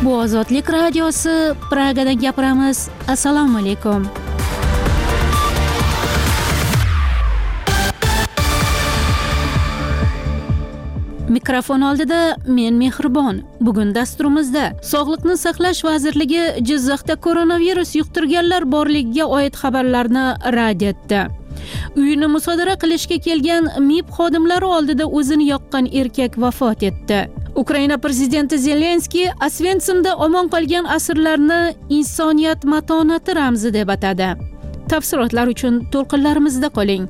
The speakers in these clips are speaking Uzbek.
Bu Ozodlik radiosi, Pragadan gapiramiz. Assalomu alaykum. Mikrofon oldida men Mehribon. Bugun dasturimizda Sog'liqni saqlash vazirligi Jizzaxda koronavirus yuqtirganlar borligiga oid xabarlarni rad etdi. Uyini musodara qilishga kelgan MIB xodimlari oldida o'zini yoqqan erkak vafot etdi. Ukraina prezidenti Zelenskiy Osvensimda omon qolgan asirlarni insoniyat matonati ramzi deb atadi. Tafsilotlar uchun to'lqinlarimizda qoling.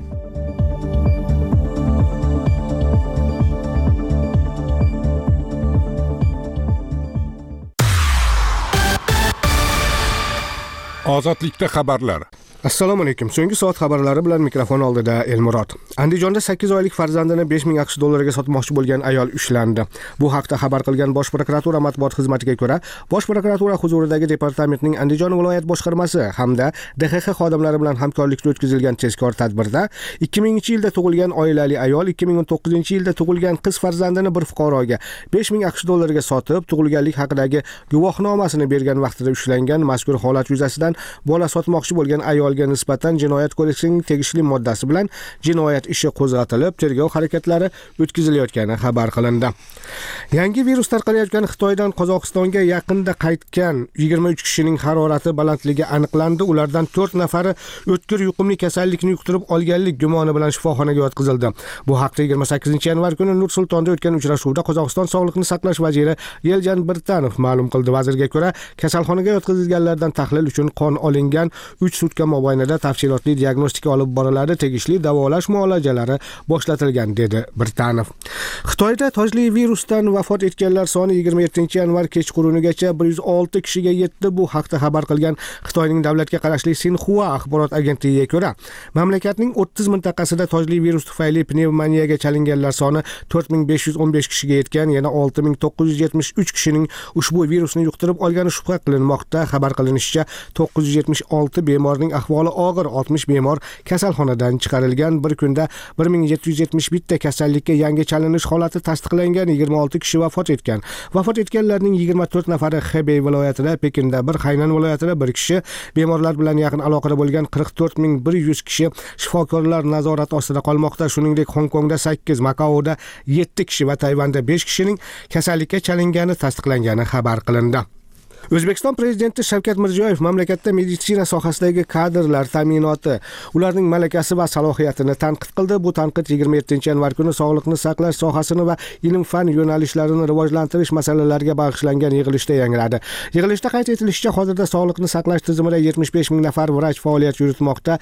Ozodlikda xabarlar. Assalomu alaykum. So'nggi soat xabarlari bilan mikrofon oldida Elmurod. Andijonda 8 oylik farzandini 5000 AQSh dollariga sotmoqchi bo'lgan ayol ushlandi. Bu haqda xabar qilgan Bosh prokuratura matbuot xizmatiga ko'ra, Bosh prokuratura huzuridagi departamentning Andijon viloyat boshqarmasi hamda DXX xodimlari bilan hamkorlikda o'tkazilgan tezkor tadbirda 2000-yilda tug'ilgan oilali ayol 2019-yilda tug'ilgan qiz farzandini bir fuqaroga 5000 AQSh dollariga sotib, tug'ilganlik haqidagi guvohnomasini bergan vaqtida ushlangan. Mazkur holat yuzasidan bola sotmoqchi bo'lgan ayol nisbatan Jinoyat kodeksining tegishli moddasi bilan jinoyat ishi qo'zg'atilib, tergov harakatlari o'tkazilayotgani xabar qilindi. Yangi virus tarqalayotgan Xitoydan Qozog'istonga yaqinda qaytgan 23 kishining harorati balandligi aniqlandi. Ulardan 4 nafari o'tkir yuqumli kasallikni yuqtirib olganlik gumoni bilan shifoxonaga yotqizildi. Bu haqda 28-yanvar kuni Nur-Sultonda o'tgan uchrashuvda Qozog'iston Sog'liqni saqlash vaziri Yeljan Birtanov ma'lum qildi. Vazirga ko'ra, kasalxonaga yotqizilganlardan tahlil uchun qon olingan, 3 sutka mobaynida tafsilotli diagnostika olib boriladi, tegishli davolash muolajalari boshlatilgan, dedi Birtanov. Xitoyda tojli virusdan vafot etganlar soni 27-yanvar kechqurunigacha 106 kishiga yetdi. Bu haqda xabar qilgan Xitoyning davlatga qarashli Sinxua axborot agentligiga ko'ra, mamlakatning 30 mintaqasida tojli virus tufayli pnevmoniyaga chalinganlar soni 4515 kishiga yetgan, yana 6973 kishining ushbu virusni yuqtirib olgani shubha qilinmoqda. Xabar qilinishicha, 976 bemorning ahvoli og'ir, 60 bemor kasalxonadan chiqarilgan. Bir kunda 1771 kasallikka yangi chalinish holati tasdiqlangan, 26 kishi vafot etgan. Vafot etganlarning 24 nafari Xebey viloyatida, Pekinda 1, Haynan viloyatida 1 kishi, bemorlar bilan yaqin aloqada bo'lgan 44100 kishi shifokorlar nazorati ostida qolmoqda. Shuningdek, Hong Kongda 8, Makaoda 7 kishi va Tayvanda 5 kishining kasallikka chalingani tasdiqlangani xabar qilindi. O'zbekiston prezidenti Shavkat Mirziyoyev mamlakatda meditsina sohasidagi kadrlar ta'minoti, ularning malakasi va salohiyatini tanqid qildi. Bu tanqid 27-yanvar kuni sog'liqni saqlash sohasini va ilm-fan yo'nalishlarini rivojlantirish masalalariga bag'ishlangan yig'ilishda yangradi. Yig'ilishda qayd etilishicha, hozirda sog'liqni saqlash tizimida 75 ming nafar vrach faoliyat yuritmoqda.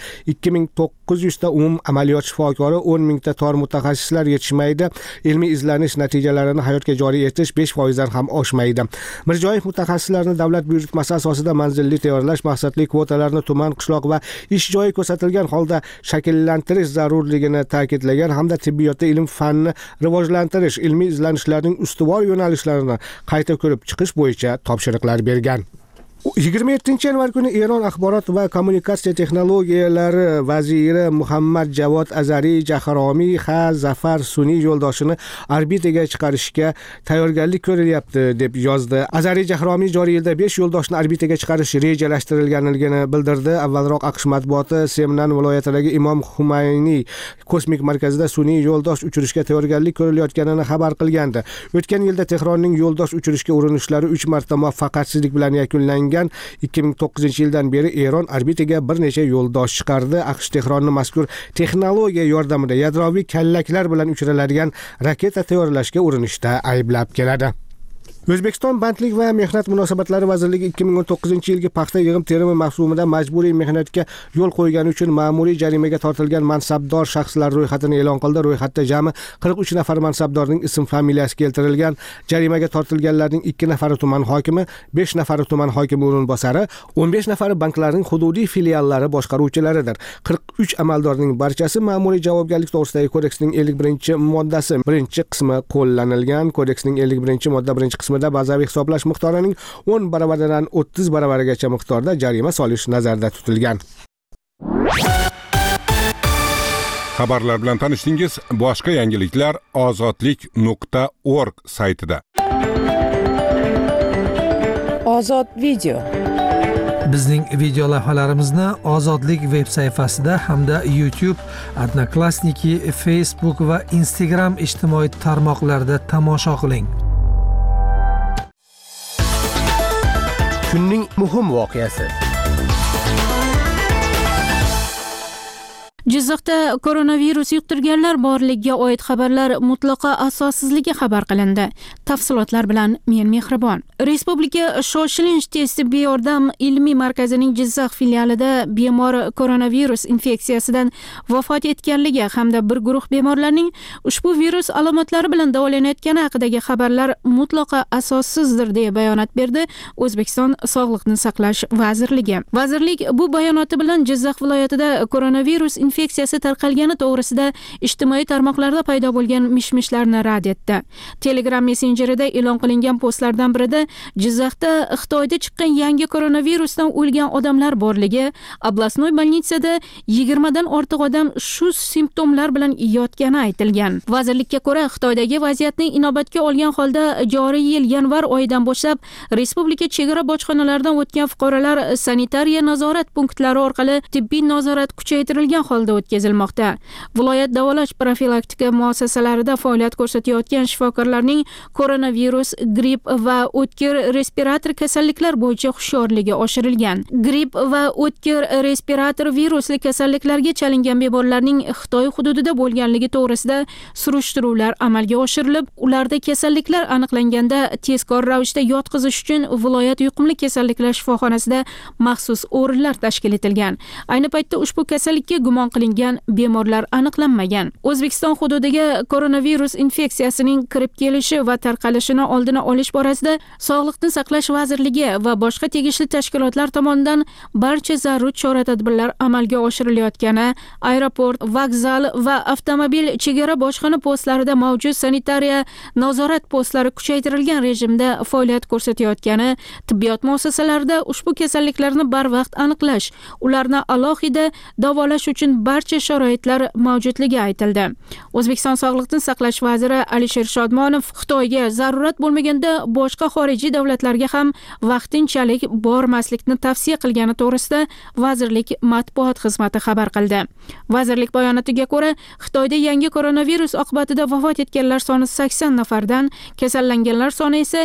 2900 ta umum amaliyot shifokori, 10 mingta tor mutaxassislar yetishmaydi. Ilmiy izlanish natijalarini hayotga joriy etish 5% dan ham oshmaydi. Mirziyoyev mutaxassislarni davlat buyurtmasi asosida manzilli tayyorlash, maqsadli kvotalarni tuman, qishloq va ish joyi ko'rsatilgan holda shakllantirish zarurligini ta'kidlagan hamda tibbiyotda ilm-fanni rivojlantirish, ilmiy izlanishlarning ustuvor yo'nalishlarini qayta ko'rib chiqish bo'yicha topshiriqlar bergan. 27-yanvar kuni Eron axborot va kommunikatsiya texnologiyalari vaziri Muhammad Javod Azari Jahromiy Zafar sun'iy yo'ldoshini orbitaga chiqarishga tayyorgarlik ko'rilyapti deb yozdi. Azari Jahromiy joriy yilda 5 yo'ldoshni orbitaga chiqarish rejalashtirilganligini bildirdi. Avvalroq AQSh matbuoti Semnan viloyatidagi Imom Humayniy kosmik markazida sun'iy yo'ldosh uchirishga tayyorgarlik ko'rilayotganini xabar qilgandi. O'tgan yilda Tehronning yo'ldosh uchirishga urinishlari 3 marta muvaffaqiyatsizlik bilan yakunlangan. 2009-yildan beri Eron orbitaga bir necha yo'ldosh chiqardi. AQSh Tehronni mazkur texnologiya yordamida yadroviy kallaklar bilan uchiriladigan raketa tayyorlashga urinishda ayblab keladi. O'zbekiston Bandlik va mehnat munosabatlari vazirligi 2019-yilgi paxta yig'im-terimi mavsumida majburiy mehnatga yo'l qo'ygani uchun ma'muriy jarimaga tortilgan mansabdor shaxslar ro'yxatini e'lon qildi. Ro'yxatda jami 43 nafar mansabdorning ism-familiyasi keltirilgan. Jarimaga tortilganlarning 2 nafari tuman hokimi, 5 nafari tuman hokimi o'rinbosari, 15 nafari banklarning hududiy filiallari boshqaruvchilaridir. 43 amaldorning barchasi ma'muriy javobgarlik to'g'risidagi kodeksning 51-moddasi 1-qismi qo'llanilgan. Kodeksning 51-modda 1-qismida bazaviy hisoblash miqdorining 10 baravaridan 30 baravarigacha miqdorda jarima solish nazarda tutilgan. Xabarlar bilan tanishdingiz. Boshqa yangiliklar ozodlik.org saytida. Ozod video. Bizning video lavhalarimizni Ozodlik veb sayfasida hamda YouTube, Odnoklassniki, Facebook va Instagram ijtimoiy tarmoqlarida tomosha qiling. Kunning muhim voqeasi. Jizzaxda koronavirus yuqtirganlar borligiga oid xabarlar mutlaqo asossizligi xabar qilindi. Tafsilotlar bilan men Mehribon. Respublika shoshilinch tez tibbiy yordam ilmiy markazining Jizzax filialida bemor koronavirus infeksiyasidan vafot etganligi hamda bir guruh bemorlarning ushbu virus alomatlari bilan davolanayotgani haqidagi xabarlar mutlaqo asossizdir deya bayonot berdi O'zbekiston Sog'liqni saqlash vazirligi. Vazirlik bu bayonoti bilan Jizzax viloyatida koronavirus infeksiyasi tarqalgani to'g'risida ijtimoiy tarmoqlarda paydo bo'lgan mish-mishlarni rad etdi. Telegram messenjerida e'lon qilingan postlardan birida Jizzaxda Xitoyda chiqqan yangi koronavirusdan o'lgan odamlar borligi, oblastnoy bolnitsada 20 dan ortiq odam shu simptomlar bilan yotgani aytilgan. Vazirlikka ko'ra, Xitoydagi vaziyatni inobatga olgan holda joriy yil yanvar oyidan boshlab respublika chegara bojxonalaridan o'tgan fuqarolar sanitariya nazorat punktlari orqali tibbiy nazorat kuchaytirilgan holda o'tkazilmoqda. Viloyat davolash profilaktika muassasalarida faoliyat ko'rsatayotgan shifokorlarning koronavirus, gripp va o'tkir respirator kasalliklar bo'yicha hushyorligi oshirilgan. Gripp va o'tkir respirator virusli kasalliklarga chalingan bemorlarning Xitoy hududida bo'lganligi to'g'risida surishtiruvlar amalga oshirilib, ularda kasalliklar aniqlanganda tezkor ravishda yotqizish uchun viloyat yuqumli kasalliklar shifoxonasida maxsus o'rinlar tashkil etilgan. Ayni paytda ushbu kasallikka gumon qilingan bemorlar aniqlanmagan. O'zbekiston hududiga koronavirus infeksiyasining kirib kelishi va tarqalishini oldini olish borasida Sog'liqni saqlash vazirligi va boshqa tegishli tashkilotlar tomonidan barcha zarur chora-tadbirlar amalga oshirilayotgani, aeroport, vokzal va avtomobil chegara bojxona postlarida mavjud sanitariya nazorat postlari kuchaytirilgan rejimda faoliyat ko'rsatayotgani, tibbiyot muassasalarida ushbu kasalliklarni barvaqt aniqlash, ularni alohida davolash uchun barcha sharoitlar mavjudligi aytildi. O'zbekiston Sog'liqni saqlash vaziri Alisher Shodmonov Xitoyga zarurat bo'lmaganda boshqa xorijiy davlatlarga ham vaqtinchalik bormaslikni tavsiya qilgani to'g'risida vazirlik matbuot xizmati xabar qildi. Vazirlik bayonotiga ko'ra, Xitoyda yangi koronavirus oqibatida vafot etganlar soni 80 nafardan, kasallanganlar soni esa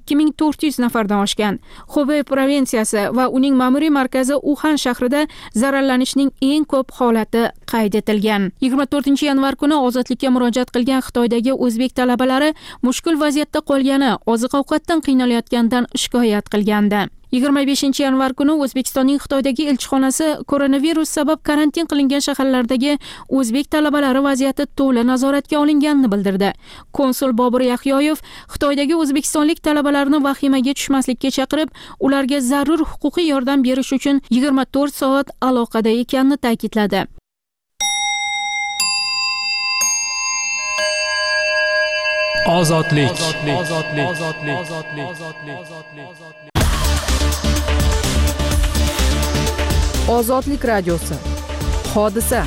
2400 nafardan oshgan. Xubey provinsiyasi va uning ma'muriy markazi Uxan shahrida zararlanishning eng ko'p holati qayd etilgan. 24-yanvar kuni ozodlikka murojaat qilgan Xitoydagi o'zbek talabalari mushkul vaziyatda qolgani, oziq-ovqatdan qiynalayotganidan shikoyat qilgandi. 25-yanvar kuni O'zbekistonning Xitoydagi elchixonasi koronavirus sabab karantin qilingan shaharlardagi o'zbek talabalari vaziyati to'la nazoratga olinganini bildirdi. Konsul Bobur Yahyoyev Xitoydagi o'zbekistonlik talabalarni vahimaga tushmaslikka chaqirib, ularga zarur huquqiy yordam berish uchun 24 soat aloqada ekanini ta'kidladi. Ozodlik. Ozodlik radiosi. Hodisa.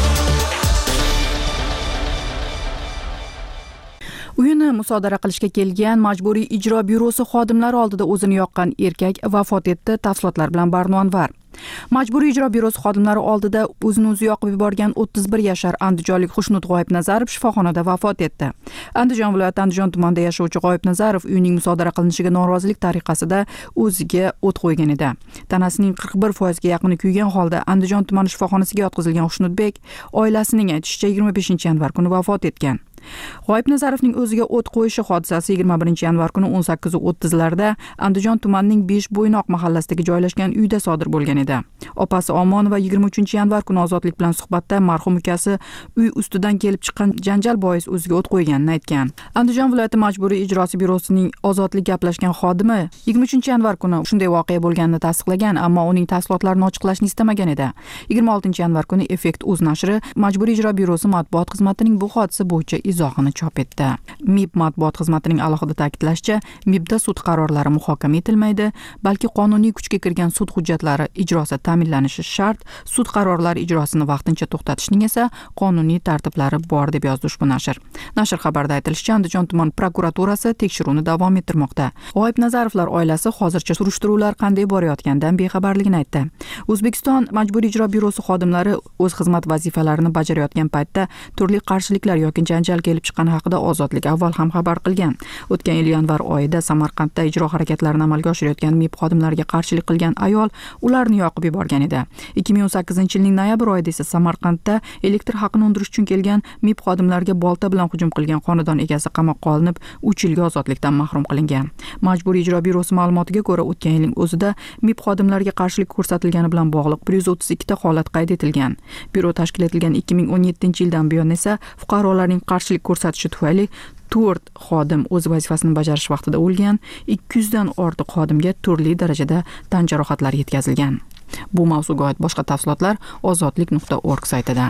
Uyini musodara qilishga kelgan majburiy ijro byurosi xodimlari oldida o'zini yoqqan erkak vafot etdi. Tafsilotlar bilan Barno Anvar. Majburiy ijro byurosi xodimlari oldida o'zini o'zi yoqib yuborgan 31 yashar andijonlik Xushnud G'oyibnazarov shifoxonada vafot etdi. Andijon viloyati Andijon tumanida yashovchi G'oyibnazarov uyining musodara qilinishiga norozilik tariqasida o'ziga o't qo'ygan edi. Tanasining 41% ga yaqini kuygan holda Andijon tumani shifoxonasiga yotqizilgan Xushnudbek oilasining aytishicha 25-yanvar kuni vafot etgan. G'oyibnazarovning o'ziga o't qo'yishi hodisasi 21-yanvar kuni 18:30larda Andijon tumanining 5bo'ynoq mahallasidagi joylashgan uyda sodir bo'lgan edi. Opasi Omonova 23-yanvar kuni Ozodlik bilan suhbatda marhum ukasi uy ustidan kelib chiqqan janjal bois o'ziga o't qo'yganini aytgan. Andijon viloyati majburiy ijrosi byurosining Ozodlik gaplashgan xodimi 23-yanvar kuni shunday voqea bo'lganini tasdiqlagan, ammo uning tafsilotlarini ochiqlashni istamagan edi. 26-yanvar kuni Effekt.uz nashri majburiy ijro byurosi matbuot xizmatining bu hodisa bo'yicha izohini chop etdi. MIB matbuot xizmatining alohida ta'kidlashicha, MIBda sud qarorlari muhokama etilmaydi, balki qonuniy kuchga kirgan sud hujjatlari ijro ijrosi ta'minlanishi shart, sud qarorlari ijrosini vaqtincha to'xtatishning esa qonuniy tartiblari bor deb yozdi ushbu nashr. Nashr xabarida aytilishicha, Andijon tuman prokuraturasi tekshiruvni davom ettirmoqda. G'oyib Nazarovlar oilasi hozircha surishtiruvlar qanday borayotganidan bexabarligini aytdi. O'zbekiston Majburiy ijro byurosi xodimlari o'z xizmat vazifalarini bajarayotgan paytda turli qarshiliklar yoki janjal kelib chiqqani haqida Ozodlik avval ham xabar qilgan. O'tgan yil yanvar oyida Samarqandda ijro harakatlarini amalga oshirayotgan MIB xodimlariga qarshilik qilgan ayol ularni yoqib yuborgan edi. 2018-yilning noyabr oyida esa Samarqandda elektr haqini undirish uchun kelgan MIB xodimlariga bolta bilan hujum qilgan xonadon egasi qamoqqa olinib, 3 yilga ozodlikdan mahrum qilingan. Majburiy ijro byurosi ma'lumotiga ko'ra, o'tgan yilning o'zida MIB xodimlariga qarshilik ko'rsatilgani bilan bog'liq 132 ta holat qayd etilgan. Byuro tashkil etilgan 2017-yildan buyon esa fuqarolarning qarshilik ko'rsatishi tufayli 4 xodim o'z vazifasini bajarish vaqtida o'lgan, 200 dan ortiq xodimga turli darajada tan jarohatlari yetkazilgan. Bu mavzuga oid boshqa tafsilotlar ozodlik.org saytida.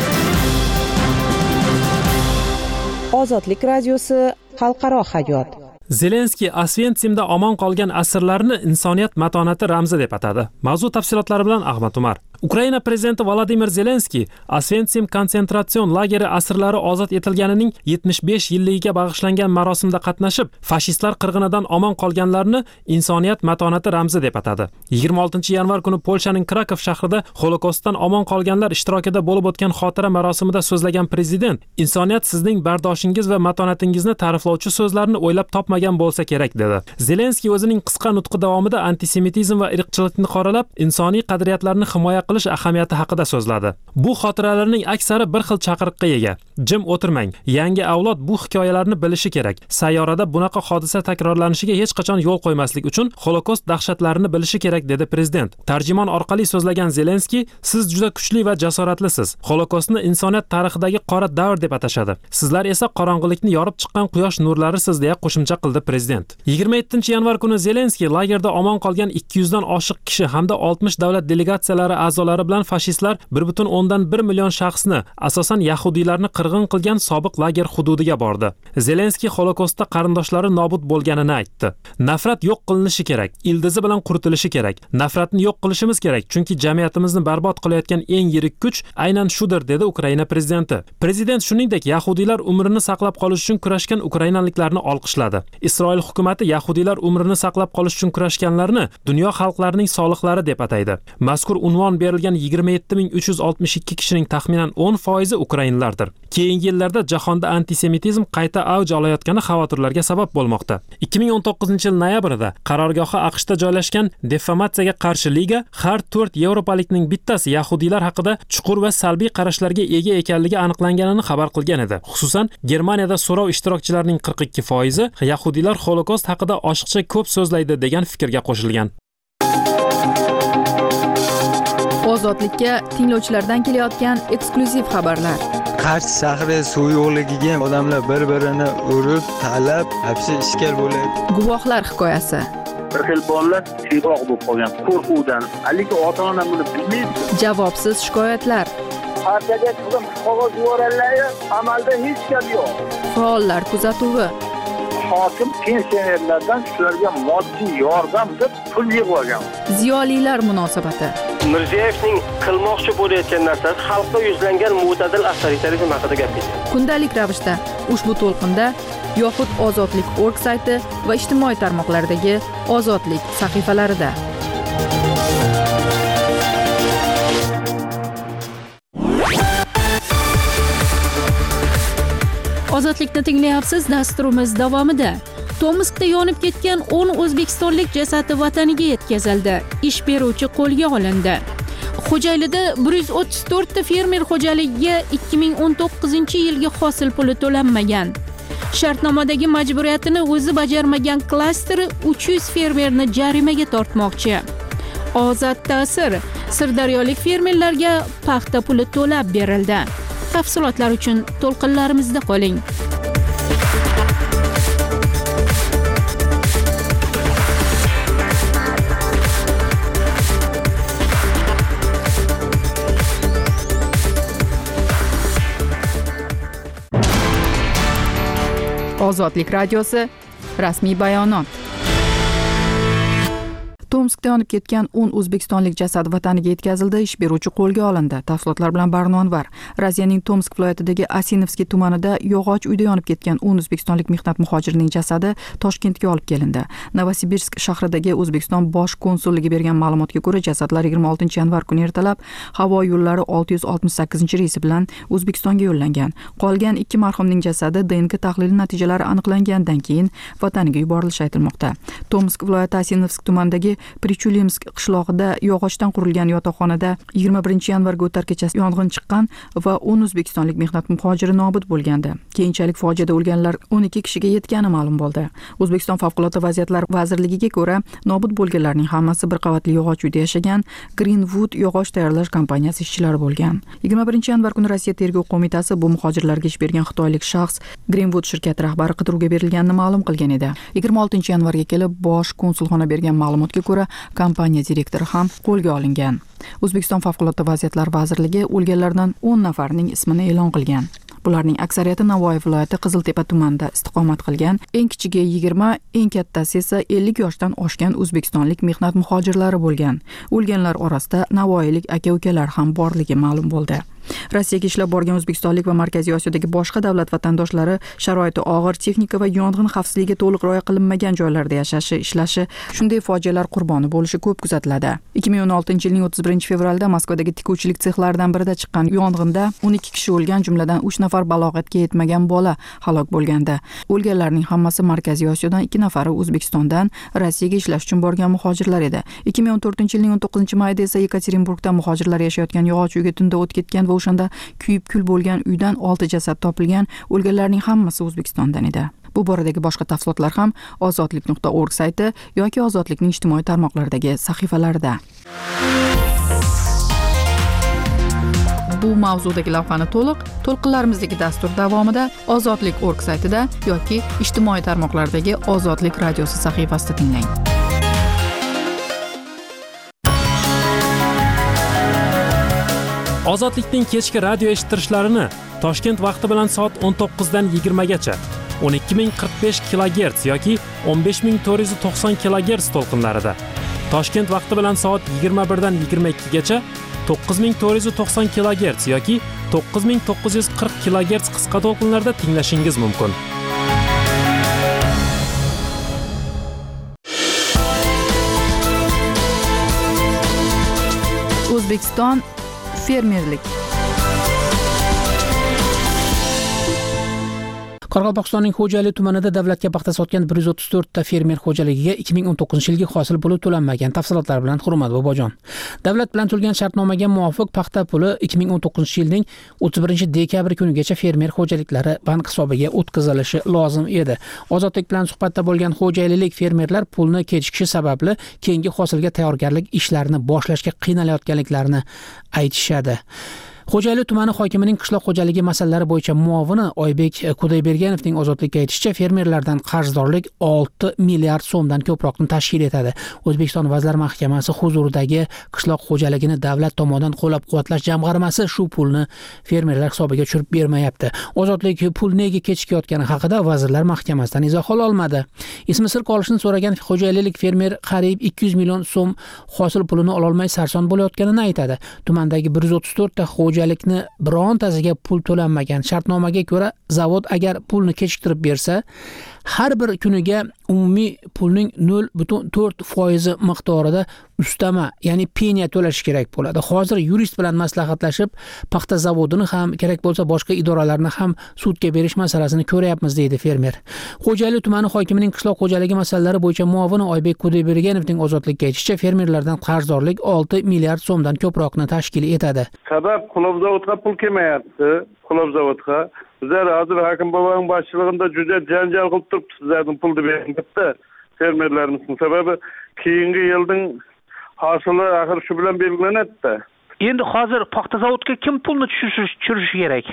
Ozodlik radiosi xalqaro hayot. Zelenskiy Osvensimda omon qolgan asirlarni insoniyat matonati ramzi deb atadi. Mavzu tafsilotlari bilan Ahmad Umar. Ukraina prezidenti Vladimir Zelenskiy Osvensim konsentratsion lageri asirlari ozod etilganining 75 yilligiga bag'ishlangan marosimda qatnashib, fashistlar qirg'inidan omon qolganlarni insoniyat matonati ramzi deb atadi. 26-yanvar kuni Polshaning Krakow shahrida Holokostdan omon qolganlar ishtirokida bo'lib o'tgan xotira marosimida so'zlagan prezident, insoniyat sizning bardoshingiz va matonatingizni ta'riflovchi so'zlarni o'ylab topmagan bo'lsa kerak dedi. Zelenskiy o'zining qisqa nutqi davomida antisemitizm va irqchilikni qoralab, insoniy qadriyatlarni himoya qilish ahamiyati haqida so'zladi. Bu xotiralarning aksari bir xil chaqiriqqa ega. Jim o'tirmang. Yangi avlod bu hikoyalarni bilishi kerak. Sayyorada bunaqa hodisa takrorlanishiga hech qachon yo'l qo'ymaslik uchun Holokost dahshatlarini bilishi kerak dedi prezident. Tarjimon orqali so'zlagan Zelenskiy, siz juda kuchli va jasoratlisiz. Holokostni insoniyat tarixidagi qora davr deb atashadi. Sizlar esa qorong'ilikni yorib chiqqan quyosh nurlarisiz deya qo'shimcha qildi prezident. 27-yanvar kuni Zelenskiy lagerda omon qolgan 200 dan oshiq kishi hamda 60 davlat delegatsiyalari a'zolari bilan fashistlar 1,1 million shaxsni, asosan yahudiylarni qirg'in qilgan sobiq lager hududiga bordi. Zelenskiy Holokostda qarindoshlari nobud bo'lganini aytdi. Nafrat yo'q qilinishi kerak, ildizi bilan quritilishi kerak. Nafratni yo'q qilishimiz kerak, chunki jamiyatimizni barbod qilayotgan eng yirik kuch aynan shudir, dedi Ukraina prezidenti. Prezident shuningdek yahudiylar umrini saqlab qolish uchun kurashgan ukrainaliklarni olqishladi. Isroil hukumatı yahudiylar umrini saqlab qolish uchun kurashganlarni dunyo xalqlarining solihlari deb ataydi. Mazkur unvon berilgan 27362 kishining taxminan 10% ukrainlardir. Keyingi yillarda jahonda antisemitizm qayta avj olayotgani xavotirlarga sabab bo'lmoqda. 2019-yil noyabrida qarorgohi AQShda joylashgan defamatsiyaga qarshi liga har 4 yevropalikning bittasi yahudiylar haqida chuqur va salbiy qarashlarga ega ekanligi aniqlanganini xabar qilgan edi. Xususan, Germaniyada so'rov ishtirokchilarining 42% yahudiylar Holokost haqida oshiqcha ko'p so'zlaydi degan fikrga qo'shilgan. Ozodlikka tinglovchilardan kelayotgan eksklyuziv xabarlar. Qarshi shahri suv yo'qligiga odamlar bir-birini urib, talab, hapsi ishkal bo'ladi. Guvohlar hikoyasi. Bir xil bolalar siyroq bo'lib qolgan qo'rquvdan, lekin ota-ona buni bilmaydi. Javobsiz shikoyatlar. Partiyaga qizim qog'oz yuboradilar, amalda hech gap yo'q. Faollar kuzatuvi. Hokim pensionerlardan shularga moddiy yordam deb pul yig'ib olgan. Ziyolilar munosabati. Mirziyevning qilmoqchi bo'layotgan narsasi xalqqa yuzlangan mo'tadil avtoritarizm haqida gapirdi. Kundalik ravishda ushbu to'lqinda yoxud ozodlik.org sayti va ijtimoiy tarmoqlardagi Ozodlik sahifalarida. Ozodlikni tinglayapsiz. Dasturimiz davomida Tomskda yonib ketgan 10 o'zbekistonlik jasadi vataniga yetkazildi. Ish beruvchi qo'lga olindi. Xo'jaylida 134 ta fermer xo'jaligiga 2019-yilgi hosil puli to'lanmagan. Shartnomadagi majburiyatini o'zi bajarmagan klaster 300 fermerni jarimaga tortmoqchi. Ozod ta'sir. Sirdaryolik fermerlarga paxta puli to'lab berildi. Tafsilotlar uchun to'lqinlarimizda qoling. Ozodlik radiosi rasmiy bayonot. Tomskda yonib ketgan 10 o'zbekistonlik jasad vataniga yetkazildi, ish beruvchi qo'lga olindi. Tafsilotlar bilan Barnonvar. Rossiyaning Tomsk viloyatidagi Asinovskiy tumanida yog'och uyda yonib ketgan 10 o'zbekistonlik mehnat muhojirining jasadi Toshkentga olib kelindi. Novosibirsk shahridagi O'zbekiston bosh konsulligi bergan ma'lumotga ko'ra, jasadlar 26 yanvar kuni ertalab havo yo'llari 668-reysi bilan O'zbekistonga yo'llangan. Qolgan 2 marhumning jasadi DNK tahlili natijalari aniqlangandan keyin vataniga yuborilishi aytilmoqda. Tomsk viloyati Asinovsk tumanidagi Prichulimsk qishlog'ida yog'ochdan qurilgan yotoqxonada 21 yanvarga o'tar kechasi yong'in chiqqan va 10 o'zbekistonlik mehnat muhojiri nobud bo'lgandi. Keyinchalik fojiada o'lganlar 12 kishiga yetgani ma'lum bo'ldi. O'zbekiston favqulodda vaziyatlar vazirligiga ko'ra, nobud bo'lganlarning hammasi bir qavatli yog'och uyda yashagan Greenwood yog'och tayyorlash kompaniyasi ishchilari bo'lgan. 21 yanvar kuni Rossiya tergov qo'mitasi bu muhojirlarga ish bergan xitoylik shaxs Greenwood shirkati rahbari qidiruvga berilganini ma'lum qilgan edi. 26 yanvarga kelib bosh konsulxona bergan ma'lumotga ko'ra, kompaniya direktori ham qo'lga olingan. O'zbekiston favqulodda vaziyatlar vazirligi o'lganlardan 10 nafarning ismini e'lon qilgan. Bularning aksariyati Navoiy viloyati Qiziltepa tumanida istiqomat qilgan, eng kichigi 20, eng kattasi esa 50 yoshdan oshgan o'zbekistonlik mehnat muhojirlari bo'lgan. O'lganlar orasida navoiylik aka-ukalar ham borligi ma'lum bo'ldi. Rossiyaga ishlab borgan o'zbekistonlik va Markaziy Osiyodagi boshqa davlat vatandoshlari sharoiti og'ir, texnika va yong'in xavfsizligiga to'liq rioya qilinmagan joylarda yashashi, ishlashi, shunday fojialar qurboni bo'lishi ko'p kuzatiladi. 2016-yilning 31 fevralda Moskvadagi tikuvchilik sexlaridan birida chiqqan yong'inda 12 kishi o'lgan, jumladan 3 nafar balog'atga yetmagan bola halok bo'lgandi. O'lganlarning hammasi Markaziy Osiyodan, 2 nafari O'zbekistondan Rossiyaga ishlash uchun borgan muhojirlar edi. 2014-yilning 19-mayida esa Yekaterinburgda muhojirlar yashayotgan yog'och uyga tunda o't ketgan va o'shanda kuyib-kul bo'lgan uydan 6 jasad topilgan. O'lganlarning hammasi O'zbekistondan edi. Bu boradagi boshqa tafsilotlar ham ozodlik.org sayti yoki Ozodlikning ijtimoiy tarmoqlaridagi sahifalarida. Bu mavzudagi lavhani to'lqinlarimizdagi dastur davomida Ozodlik.org saytida yoki ijtimoiy tarmoqlardagi Ozodlik radiosi sahifasida tinglang. Ozodlikning kechki radio eshittirishlarini Toshkent vaqti bilan soat 19 dan 20 gacha 12045 kHz yoki 15490 kHz to'lqinlarida, Toshkent vaqti bilan soat 21 dan 22 gacha 9490 kHz yoki 9940 kHz qisqa to'lqinlarda tinglashingiz mumkin. O'zbekiston fermerlik. Qoraqalpog'istonning Xo'jayli tumanida davlatga paxta sotgan 134 ta fermer xo'jaligiga 2019-yilgi hosil puli to'lanmagan. Tafsilotlar bilan Hurmat Bobojon. Davlat bilan tuzilgan shartnomaga muvofiq paxta puli 2019-yilning 31-dekabr kunigacha fermer xo'jaliklari bank hisobiga o'tkazilishi lozim edi. Ozodlik bilan suhbatda bo'lgan xo'jaylilik fermerlar pulni kechikishi sababli keyingi hosilga tayyorgarlik ishlarini boshlashga qiynalayotganliklarini aytishadi. Xo'jayli tumani hokimining qishloq xo'jaligi masalalari bo'yicha muovini Oybek Kudayberganovning Ozodlikka aytishicha, fermerlardan qarzdorlik 6 milliard so'mdan ko'proqni tashkil etadi. O'zbekiston Vazirlar Mahkamasi huzuridagi qishloq xo'jaligini davlat tomonidan qo'llab-quvvatlash jamg'armasi shu pulni fermerlar hisobiga tushirib bermayapti. Ozodlik pul nega kechikayotgani haqida Vazirlar Mahkamasidan izoh ololmadi. Ismi sir qolishini so'ragan xo'jaylilik fermer qariyb 200 million so'm hosil pulini ololmay sarson bo'layotganini aytadi. Tumandagi 134 ta xo'jalikni birontasiga pul to'lanmagan. Shartnomaga ko'ra, zavod agar pulni kechiktirib bersa, har bir kuniga umumiy pulning 0.4% miqdorida ustama, ya'ni penya to'lash kerak bo'ladi. Hozir yurist bilan maslahatlashib, paxta zavodini ham, kerak bo'lsa boshqa idoralarni ham sudga berish masalasini ko'ryapmiz, deydi fermer. Xo'jayli tumani hokimining qishloq xo'jaligi masalalari bo'yicha muovini Oybek Kudayberganovning Ozodlikka aytishicha, fermerlardan qarzdorlik 6 milliard so'mdan ko'proqni tashkil etadi. Sabab Qulobzavodga pul kelmayapti. Qulobzavodga bizlar hozir hokim boboning boshchiligida juda janjal qilib turibdi, sizlardan pulni beribdi fermerlarimizning. Sababi keyingi yilning hosili axir shu bilan belgilanadi. Endi hozir paxta zavodiga kim pulni tushirishi kerak?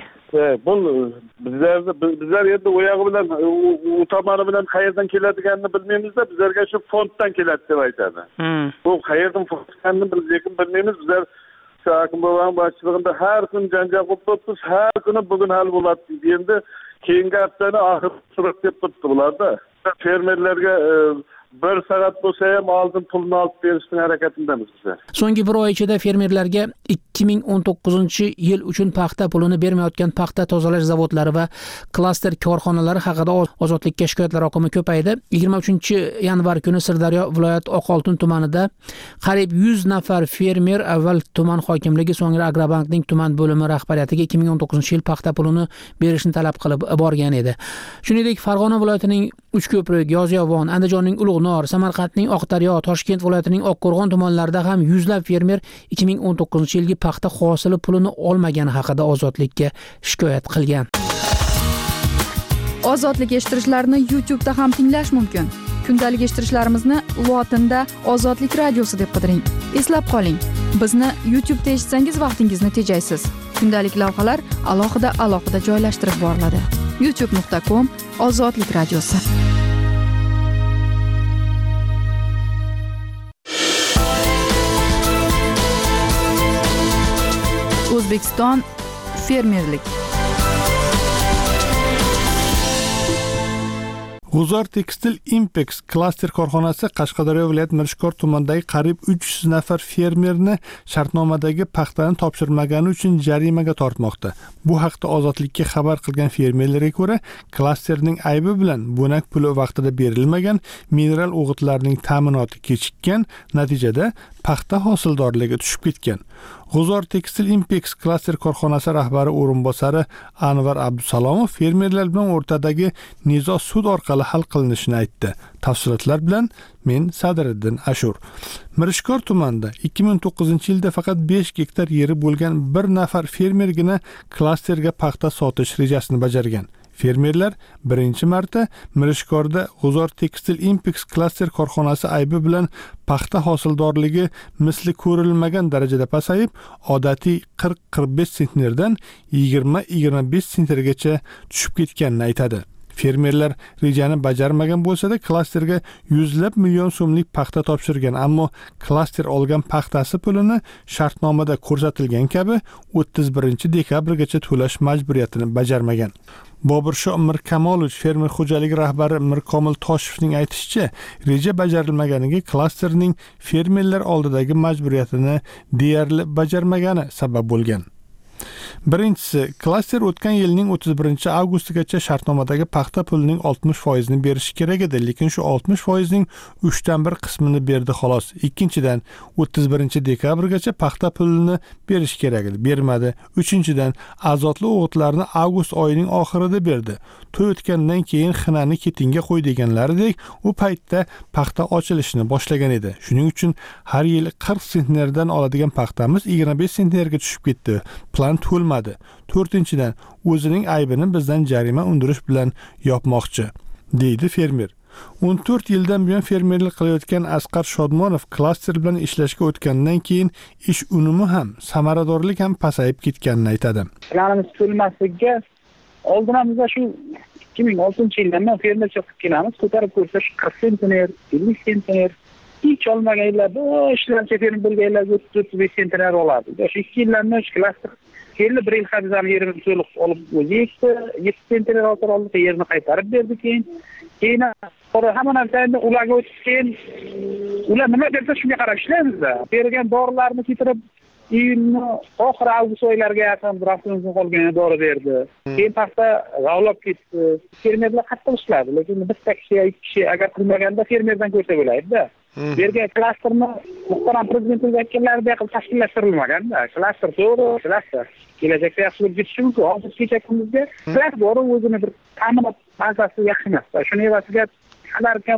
Bizlar endi oyog'i bilan, u tomoni bilan qayerdan keladiganini bilmaymiz-da, bizlarga shu fonddan keladi deb aytadi. Bu qayerdan fonddan lekin bilmaymiz. Bizlar hokim boboning boshchiligida har kun janjal qilib turibmiz, har kuni bugun hal bo'ladi deydi. Endi keyingi haftani oxir surat deb turibdi bularda. Fermerlarga bir soat bo'lsa ham oldin pulni olib berishning harakatidamiz bizlar. So'nggi bir oy ichida fermerlarga 2019-yil uchun paxta pulini bermayotgan paxta tozalash zavodlari va klaster korxonalari haqida Ozodlikka shikoyatlar oqimi ko'paydi. 23-yanvar kuni Sirdaryo viloyat Oqoltin tumanida qariyb 100 nafar fermer avval tuman hokimligi, so'ngra Agrobankning tuman bo'limi rahbariyatiga 2019-yil paxta pulini berishni talab qilib borgan edi. Shuningdek, Farg'ona viloyatining Uchko'prik, Yozyovon, Andijonning Ulug'nor, Samarqandning Oqdaryo, Toshkent viloyatining Oqqo'rg'on tumanlarida ham yuzlab fermer 2019-yilgi paxta hosili pulini olmagani haqida Ozodlikka shikoyat qilgan. Ozodlik eshittirishlarni YouTube'da ham tinglash mumkin. Kundalik eshittirishlarimizni lotinda Ozodlik radiosi deb qidiring. Eslab qoling, bizni YouTube'da eshitsangiz vaqtingizni tejaysiz. Kundalik lavhalar alohida joylashtirib boriladi. youtube.com/Ozodlik radiosi. O'zbekiston fermerlik. G'uzor Tekstil Impex klaster korxonasi Qashqadaryo viloyat Mirishkor tumanidagi qariyb 300 nafar fermerni shartnomadagi paxtani topshirmagani uchun jarimaga tortmoqda. Bu haqda Ozodlikka xabar qilgan fermerlarga ko'ra, klasterning aybi bilan bo'nak puli vaqtida berilmagan, mineral o'g'itlarning ta'minoti kechikkan, natijada paxta hosildorligi tushib ketgan. G'uzor Tekstil Impex klaster korxonasi rahbari o'rinbosari Anvar Abdusalomov fermerlar bilan o'rtadagi nizo sud orqali hal qilinishini aytdi. Tafsilotlar bilan men Sadriddin Ashur. Mirishkor tumanida 2009-yilda faqat 5 gektar yeri bo'lgan bir nafar fermergina klasterga paxta sotish rejasini bajargan. Fermerlar birinchi marta Mirishkorda G'uzor Tekstil Impex klaster korxonasi aybi bilan paxta hosildorligi misli ko'rilmagan darajada pasayib, odatiy 40-45 sentnerdan 20-25 sentnergacha tushib ketganini aytadi. Fermerlar rejani bajarmagan bo'lsa-da, klasterga yuzlab million so'mlik paxta topshirgan, ammo klaster olgan paxtasi pulini shartnomada ko'rsatilgan kabi 31-dekabrgacha to'lash majburiyatini bajarmagan. Bobursho Mirkamolovich fermer xo'jaligi rahbari Mirkomil Toshevning aytishicha, reja bajarilmaganiga klasterning fermerlar oldidagi majburiyatini deyarli bajarmagani sabab bo'lgan. Birinchisi, klaster o'tgan yilning 31-avgustigacha shartnomadagi paxta pulining 60% ni berishi kerak edi, lekin shu 60% ning 1/3 qismini berdi xolos. Ikkinchidan, 31-dekabrgacha paxta pulini berish kerak edi, bermadi. Uchinchidan, azotli o'g'itlarni avgust oyining oxirida berdi. To'y o'tgandan keyin xinani ketinga qo'y deganlaridek, u paytda paxta ochilishni boshlagan edi. Shuning uchun har yil 40 sentnerdan oladigan paxtamiz 25 sentnerga tushib ketdi. Plan to'lmadi. To'rtinchidan, o'zining aybini bizdan jarima undirish bilan yopmoqchi, deydi fermer. 14 yildan buyon fermerlik qilayotgan Asqar Shodmonov klaster bilan ishlashga o'tgandan keyin ish unumi ham, samaradorlik ham pasayib ketganini aytadi. Planimiz to'lmasligiga oldin ham biz shu 2006-yildan fermercha qilib kelamiz, ko'tarib ko'rsak 40 sentner, 50 sentner hiç olmaganlarda ishlancha fermer bo'lganlarga 30-35 sentner oladi. O'sha 2 yildan o'sha klaster keldi, bir yil bizani yerimizni to'liq olib o'zi ekdi, 7 sentner oldi, yerni qaytarib berdi keyin hamma narsani ularga o'tib keyin ular nima desa shunga qarab ishlaymiz. Bergan dorilarni keltirib iyunni oxir avgust oylariga yaqin bir haftadan qolgan dori berdi. Keyin paxta g'avlab ketdi. Fermerlar qattiq ishladi, lekin bitta kishi, ikki kishi agar qilmaganda fermerdan ko'rsa bo'laydi-da. Bergan klasterni muhtaram prezidentimiz aytganlaridek qilib tashkillashtirilmagan-da. Klaster to'g'ri, klaster kelajakda yaxshi bo'lib ketishi mumkin. Hozirgi kunimizda klaster o'zini bir ta'minot bazasi yaxshi emas. Shuning evaziga qadar kam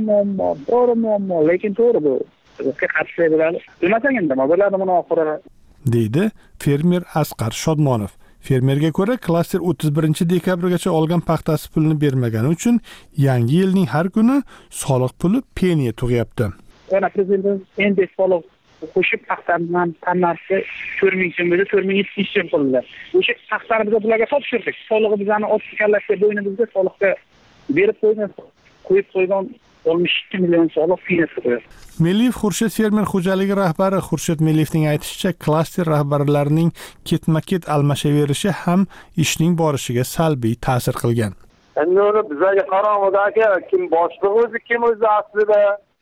muammo, lekin to'g'ri bu. Bizga qarshi bo'ladi. Bilmasang endi nima bo'ladi buni oxiri, deydi fermer Asqar Shodmonov. Fermerga ko'ra, klaster 31-dekabrgacha olgan paxtasi pulini bermagani uchun yangi yilning har kuni soliq puli peniya tug'yapti. Yana prezidentimiz endi soliq qo'shib paxtadan tannasi 4000 so'm edi, 4700 so'm qildi. O'sha paxtani biz ularga topshirdik. Solig'i bizani o'tib kallashga bo'ynimizga soliqqa berib qo'yib qo'ygan 62 million soliq peniyasi qo'yadi. Meliyev Xurshid fermer xo'jaligi rahbari Xurshid Meliyevning aytishicha, klaster rahbarlarining ketma-ket almashaverishi ham ishning borishiga salbiy ta'sir qilgan. Endi uni bizga qarang'idagi kim boshlig'i o'zi, kim o'zi aslida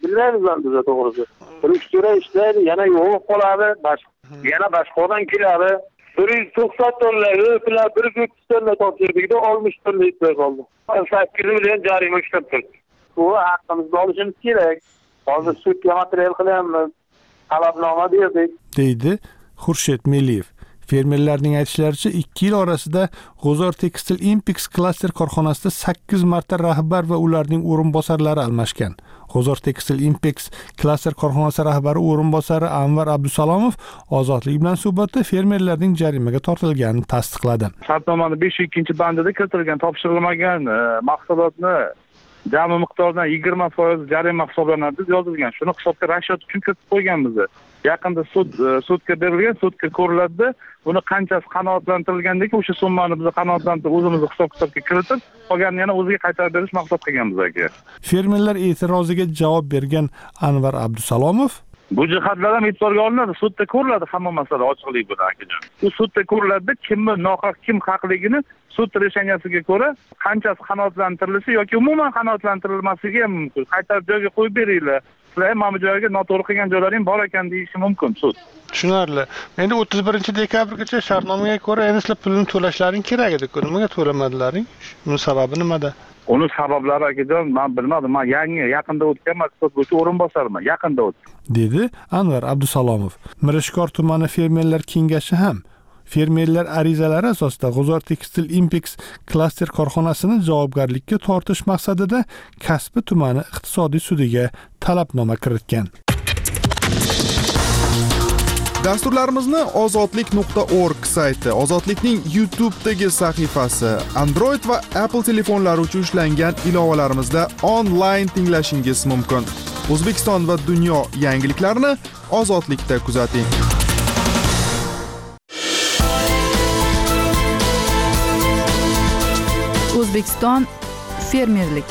bilmaymiz ham biz to'g'risi. 1-3 to'ra ishlaydi, yana yo'q qoladi, yana boshqadan keladi. 190 tonna, yo'qlar 130 tonna topshirdik-da 60 tonna yetmay qoldi. 8 million jarima ishlab turibdi. Bu haqqimizni olishimiz kerak. Hozir sudga material qilyapmiz. Talabnoma berdik, deydi Xurshid Meliyev. Fermerlarning aytishlaricha 2 yil orasida G'uzor Tekstil Impex klaster korxonasida 8 marta rahbar va ularning o'rinbosarlari almashgan. G'uzor Tekstil Impex klaster korxonasi rahbari o'rinbosari Anvar Abdusalomov Ozodlik bilan suhbatda fermerlarning jarimaga tortilganini tasdiqladi. Shartnomaning 5.2-bandida keltirilgan topshirilmagan mahsulotni jami miqdoridan 20% jarima hisoblanadi deb yozilgan. Shuni hisobga rashyot uchun kiritib qo'yganmiz. Yaqinda sudga berilgan, sudga ko'riladi. Buni qanchasi qanoatlantirilgandek, o'sha summani biz qanoatlantirib o'zimizni hisob-kitobga kiritib, qolganini yana o'ziga qaytarib berish maqsad qilganmiz aka. Fermerlar e'tiroziga javob bergan Anvar Abdusalomov bu jihatlar ham e'tiborga olinadi, sudda ko'riladi hamma masala ochiqlik bilan akajon. Bu sudda ko'riladi, kimni nohaq, kim haqligini sud reshanyasiga ko'ra qanchasi qanoatlantirilishi yoki umuman qanoatlantirilmasligi ham mumkin. Qaytarib joyga qo'yib beringlar. Sizlar mana bu joyga noto'g'ri qilgan joylaring bor ekan deyishi mumkin sud. Tushunarli. Endi 31-dekabrgacha shartnomaga ko'ra endi sizlar pulni to'lashlaring kerak edi. Nimaga to'lamadilaring? Buning sababi nimada? Uni sabablari akajon men bilmadim. Men yaqinda o'tgan mas'ul bo'yicha o'rinbosarman. Yaqinda o'tdi, dedi Anvar Abdusalomov. Mirishkor tumani fermerlar kengashi ham fermerlar arizalari asosida G'uzor Tekstil Impex klaster korxonasini javobgarlikka tortish maqsadida Kasbi tumani iqtisodiy sudiga talabnoma kiritgan. Dasturlarimizni ozodlik.org sayti, Ozodlikning YouTube'dagi sahifasi, Android va Apple telefonlari uchun ishlangan ilovalarimizda onlayn tinglashingiz mumkin. O'zbekiston va dunyo yangiliklarini Ozodlikda kuzating. O'zbekiston fermerlik.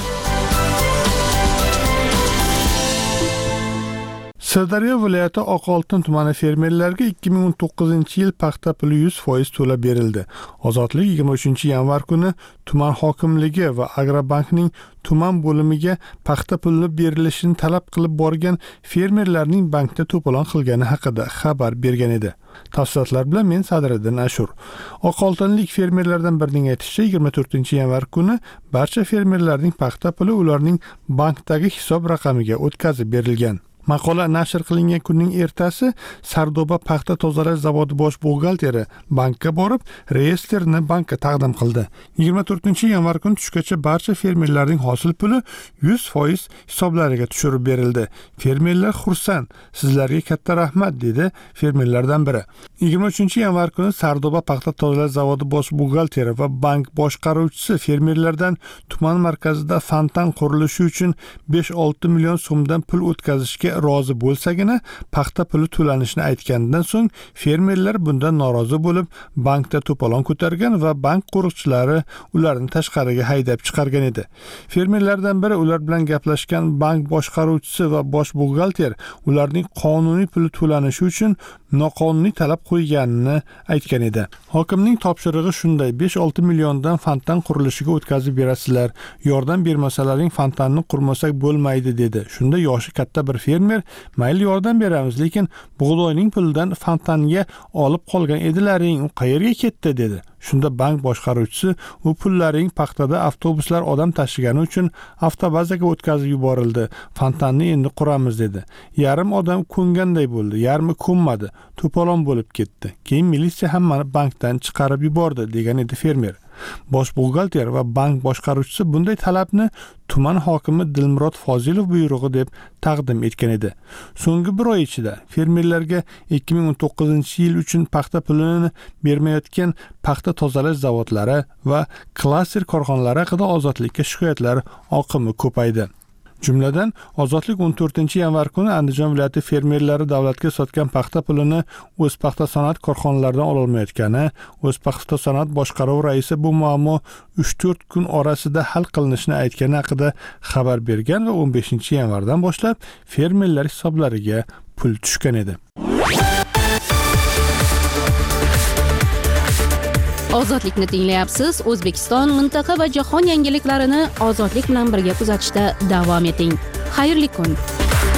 Sirdaryo viloyati Oqoltin tumani fermerlarga 2019-yil paxta puli 100% to'lab berildi. Ozodlik 23-yanvar kuni tuman hokimligi va Agrobankning tuman bo'limiga paxta puli berilishini talab qilib borgan fermerlarning bankda to'polon qilgani haqida xabar bergan edi. Tafsilotlar bilan men Sadriddin Ashur. Oqoltinlik fermerlardan birining aytishicha, 24-yanvar kuni barcha fermerlarning paxta puli ularning bankdagi hisob raqamiga o'tkazib berilgan. Maqola nashr qilingan kunning ertasi Sardoba paxta tozalash zavodi bosh buxgalteri bankka borib, reyestrni bankka taqdim qildi. 24-yanvar kuni tushgacha barcha fermerlarning hosil puli 100% hisoblariga tushirib berildi. Fermerlar xursand, sizlarga katta rahmat, dedi fermerlardan biri. 23-yanvar kuni Sardoba paxta tozalash zavodi bosh buxgalteri va bank boshqaruvchisi fermerlardan tuman markazida fontan qurilishi uchun 5-6 million so'mdan pul o'tkazishga rozi bo'lsagina paxta puli to'lanishini aytgandan so'ng fermerlar bundan norozi bo'lib bankda to'polon ko'targan va bank qo'riqchilari ularni tashqariga haydab chiqargan edi. Fermerlardan biri ular bilan gaplashgan bank boshqaruvchisi va bosh buxgalter ularning qonuniy puli to'lanishi uchun noqonuniy talab qo'yganini aytgan edi. Hokimning topshirig'i shunday: 5-6 milliondan fontan qurilishiga o'tkazib berasizlar. Yordam bermasalaring fontanni qurmasak bo'lmaydi, dedi. Shunda yoshi katta bir fermer, mayli yordam beramiz, lekin bug'doyning pulidan fontanga olib qolgan edilaring, u qayerga ketdi, dedi. Shunda bank boshqaruvchisi, u pullaring paxtada avtobuslar odam tashigani uchun avtobazaga o'tkazib yuborildi. Fontanni endi quramiz, dedi. Yarim odam ko'nganday bo'ldi, yarmi ko'nmadi. To'polon bo'lib ketdi. Keyin militsiya hammani bankdan chiqarib yubordi, degan edi fermer. Bosh buxgalter va bank boshqaruvchisi bunday talabni tuman hokimi Dilmurod Fozilov buyrug'i deb taqdim etgan edi. So'nggi bir oy ichida fermerlarga 2019-yil uchun paxta pulini bermayotgan paxta tozalash zavodlari va klaster korxonalari haqida Ozodlikka shikoyatlar oqimi ko'paydi. Jumladan, Ozodlik 14-yanvar kuni Andijon viloyati fermerlari davlatga sotgan paxta pulini o'z paxta sanoat korxonalaridan ola olmayotgani, o'z paxta sanoat boshqaruvi raisi bu muammo 3-4 kun orasida hal qilinishini aytgani haqida xabar bergan va 15-yanvardan boshlab fermerlar hisoblariga pul tushgan edi. Ozodlikni tinglayapsiz. O'zbekiston, mintaqa va jahon yangiliklarini Ozodlik bilan birga kuzatishda davom eting. Xayrli kun.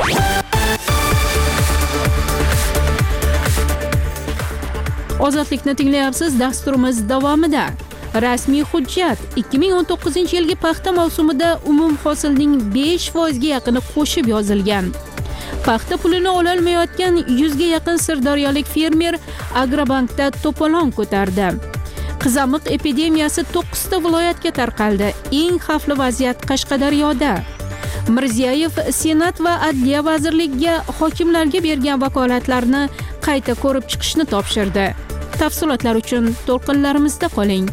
Ozodlikni tinglayapsiz. Dasturimiz davomida rasmiy hujjat 2019-yilgi paxta mavsumida umum hosilning 5% ga yaqini qo'shib yozilgan. Paxta pulini ololmayotgan 100 ga yaqin sirdaryolik fermer Agrobankda to'polon ko'tardi. Qizamiq epidemiyasi 9 ta viloyatga tarqaldi. Eng xavfli vaziyat Qashqadaryoda. Mirziyoyev Senat va Adliya vazirligiga hokimlarga bergan vakolatlarni qayta ko'rib chiqishni topshirdi. Tafsilotlar uchun to'lqinlarimizda qoling.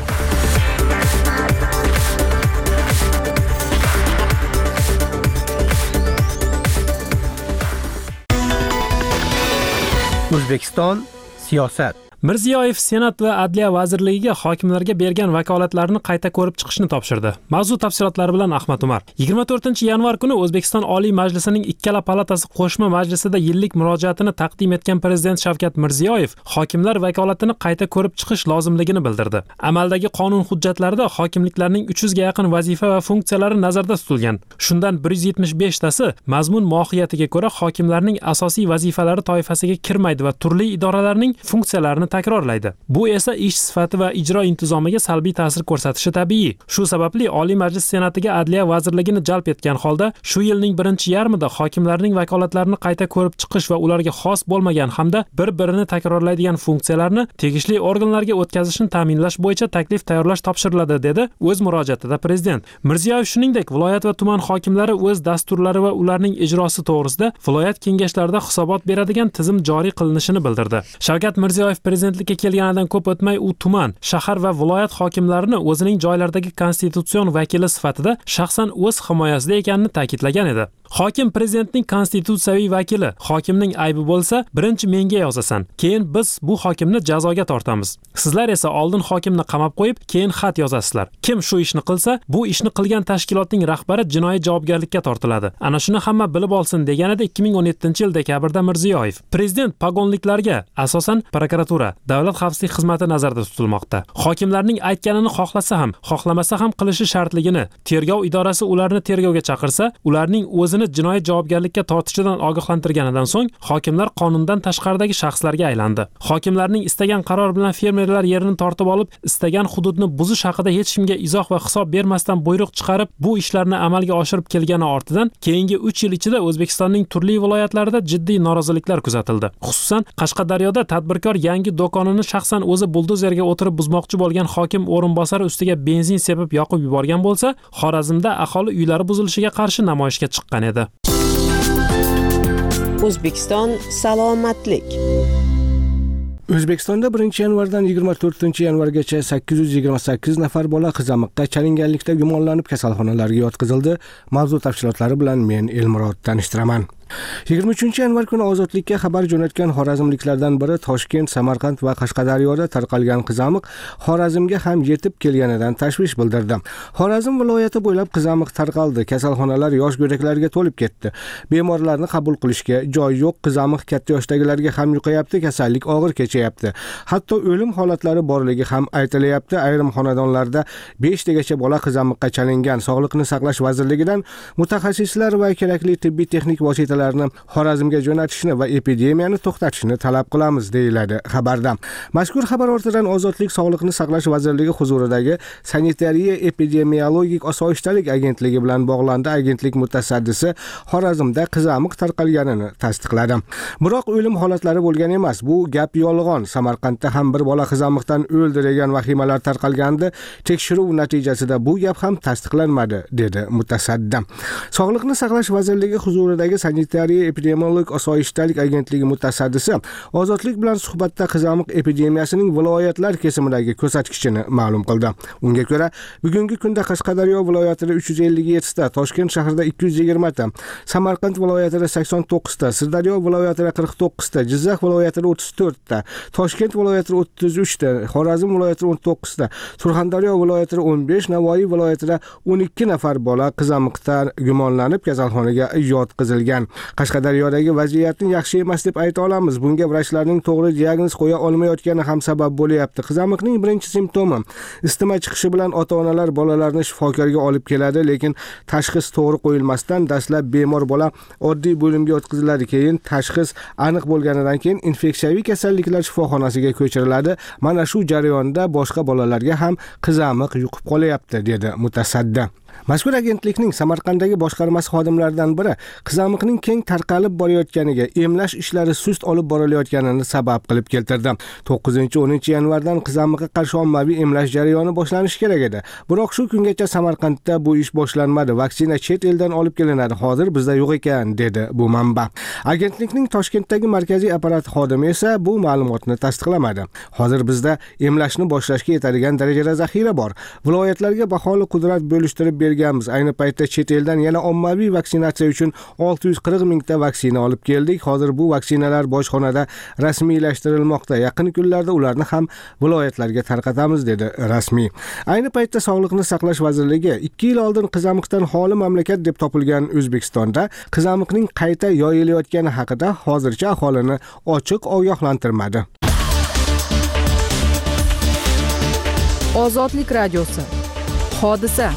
O'zbekiston siyosat. Mirziyoyev Senat va Adliya vazirligiga hokimlarga bergan vakolatlarni qayta ko'rib chiqishni topshirdi. Mavzu tafsilotlari bilan Ahmad Umar. 24-yanvar kuni O'zbekiston Oliy Majlisining ikkala palatasi qo'shma majlisida yillik murojaatini taqdim etgan Prezident Shavkat Mirziyoyev hokimlar vakolatini qayta ko'rib chiqish lozimligini bildirdi. Amaldagi qonun hujjatlarida hokimliklarning 300 ga yaqin vazifa va funksiyalari nazarda tutilgan. Shundan 175 tasi mazmun mohiyatiga ko'ra hokimlarning asosiy vazifalari toifasiga kirmaydi va turli idoralarning funksiyalarini takrorlaydi. Bu esa ish sifati va ijro intizomiga salbiy ta'sir ko'rsatishi tabiiy. Shu sababli Oliy Majlis Senatiga Adliya vazirligini jalb etgan holda shu yilning birinchi yarmida hokimlarning vakolatlarini qayta ko'rib chiqish va ularga xos bo'lmagan hamda bir-birini takrorlaydigan funksiyalarni tegishli organlarga o'tkazishni ta'minlash bo'yicha taklif tayyorlash topshiriladi, dedi o'z murojaatida Prezident. Mirziyoyev shuningdek, viloyat va tuman hokimlari o'z dasturlari va ularning ijrosi to'g'risida viloyat kengashlarida hisobot beradigan tizim joriy qilinishini bildirdi. Shavkat Mirziyoyev prezidentlikka kelganidan ko'p o'tmay u tuman, shahar va viloyat hokimlarini o'zining joylardagi konstitutsion vakili sifatida shaxsan o'z himoyasida ekanini ta'kidlagan edi. Hokim prezidentning konstitutsiyaviy vakili. Hokimning aybi bo'lsa, birinchi menga yozasan, keyin biz bu hokimni jazoga tortamiz. Sizlar esa oldin hokimni qamab qo'yib, keyin xat yozasizlar. Kim shu ishni qilsa, bu ishni qilgan tashkilotning rahbari jinoiy javobgarlikka tortiladi. Ana shuni hamma bilib olsin, deganida 2017-yil dekabrda Mirziyoyev. Prezident pagonliklarga asosan prokuratura, davlat xavfsizlik xizmati nazarda tutilmoqda. Hokimlarning aytganini xohlasa ham, xohlamasa ham qilishi shartligini, tergov idorasi ularni tergovga chaqirsa, ularning o'zini jinoiy javobgarlikka tortishidan ogohlantirganidan so'ng hokimlar qonundan tashqaridagi shaxslarga aylandi. Hokimlarning istagan qaror bilan fermerlar yerini tortib olib, istagan hududni buzish haqida hech kimga izoh va hisob bermasdan buyruq chiqarib, bu ishlarni amalga oshirib kelgani ortidan keyingi 3 yil ichida O'zbekistonning turli viloyatlarida jiddiy noroziliklar kuzatildi. Xususan, Qashqadaryoda tadbirkor yangi do'konini shaxsan o'zi buldozerga o'tirib buzmoqchi bo'lgan hokim o'rinbosari ustiga benzin sepib yoqib yuborgan bo'lsa, Xorazmda aholi uylari buzilishiga qarshi namoyishga chiqqan edi. O'zbekiston salomatlik. O'zbekistonda 1-yanvardan 24-yanvargacha 828 nafar bola qizamiqqa chalinganlikda gumonlanib kasalxonalarga yotqizildi. Mavzu tafsilotlari bilan men Elmurod tanishtiraman. 23-yanvar kuni ozodlikka xabar jo'natgan xorazmliklardan biri Toshkent, Samarqand va Qashqadaryoda tarqalgan qizamiq Xorazmga ham yetib kelganidan tashvish bildirdi. Xorazm viloyati bo'ylab qizamiq tarqaldi. Kasalxonalar yosh go'daklarga to'lib ketdi. Bemorlarni qabul qilishga joy yo'q. Qizamiq katta yoshdagilarga ham yuqayapti, kasallik og'ir kechayapti. Hatto o'lim holatlari borligi ham aytilyapti. Ayrim xonadonlarda 5 tagacha bola qizamiqqa chalingan. Sog'liqni saqlash vazirligidan mutaxassislar va kerakli tibbiy texnik vositalarni Xorazmga jo'natishni va epidemiyani to'xtatishni talab qilamiz, deyiladi xabarda. Mazkur xabar ortidan Ozodlik Sog'liqni saqlash vazirligi huzuridagi Sanitariya epidemiologik osoyishtalik agentligi bilan bog'landi. Agentlik mutasaddisi Xorazmda qizamiq tarqalganini tasdiqladi. Biroq o'lim holatlari bo'lgan emas. Bu gap yolg'on. Samarqandda ham bir bola qizamiqdan o'ldi degan vahimalar tarqalgandi. Tekshiruv natijasida bu gap ham tasdiqlanmadi, dedi mutasaddi. Sog'liqni saqlash vazirligi huzuridagi Sanitariya epidemiologik osoyishtalik agentligi mutasaddisi Ozodlik bilan suhbatda qizamiq epidemiyasining viloyatlar kesimidagi ko'rsatkichini ma'lum qildi. Unga ko'ra, bugungi kunda Qashqadaryo viloyatida 357 ta, Toshkent shahrida 220 ta, Samarqand viloyatida 89 ta, Sirdaryo viloyatida 49 ta, Jizzax viloyatida 34 ta, Toshkent viloyatida 33 ta, Xorazm viloyatida 19 ta, Surxondaryo viloyatida 15, Navoiy viloyatida 12 nafar bola qizamiqdan gumonlanib kasalxonaga yotqizilgan. Qashqadaryodagi vaziyatni yaxshi emas deb ayta olamiz. Bunga vrachlarning to'g'ri diagnoz qo'ya olmayotgani ham sabab bo'lyapti. Qizamiqning birinchi simptomi isitma chiqishi bilan ota-onalar bolalarni shifokorga olib keladi, lekin tashxis to'g'ri qo'yilmasdan dastlab bemor bola oddiy bo'limga o'tkaziladi. Keyin tashxis aniq bo'lganidan keyin infeksiyaviy kasalliklar shifoxonasiga ko'chiriladi. Mana shu jarayonda boshqa bolalarga ham qizamiq yuqib qolyapti, dedi mutasaddi. Mazkur agentlikning Samarqanddagi boshqarmasi xodimlaridan biri qizamiqning keng tarqalib borayotganiga, emlash ishlari sust olib borilayotganini sabab qilib keltirdi. 9-10 yanvardan qizamiqqa qarshi ommaviy emlash jarayoni boshlanishi kerak edi. Biroq shu kungacha Samarqandda bu ish boshlanmadi. Vaksina chet eldan olib kelinadi. Hozir bizda yo'q ekan, dedi bu manba. Agentlikning Toshkentdagi markaziy apparat xodimi esa bu ma'lumotni tasdiqlamadi. Hozir bizda emlashni boshlashga yetadigan darajada zaxira bor. Viloyatlarga baholi qudrat bo'lishtirib berganmiz. Ayni paytda chet eldan yana ommaviy vaksinatsiya uchun 640 mingta vaksina olib keldik. Hozir bu vaksinalar bojxonada rasmiylashtirilmoqda. Yaqin kunlarda ularni ham viloyatlarga tarqatamiz, dedi rasmiy. Ayni paytda Sog'liqni saqlash vazirligi 2 yil oldin qizamiqdan xoli mamlakat deb topilgan O'zbekistonda qizamiqning qayta yoyilayotgani haqida hozircha aholini ochiq ogohlantirmadi. Ozodlik radiosi. Hodisa.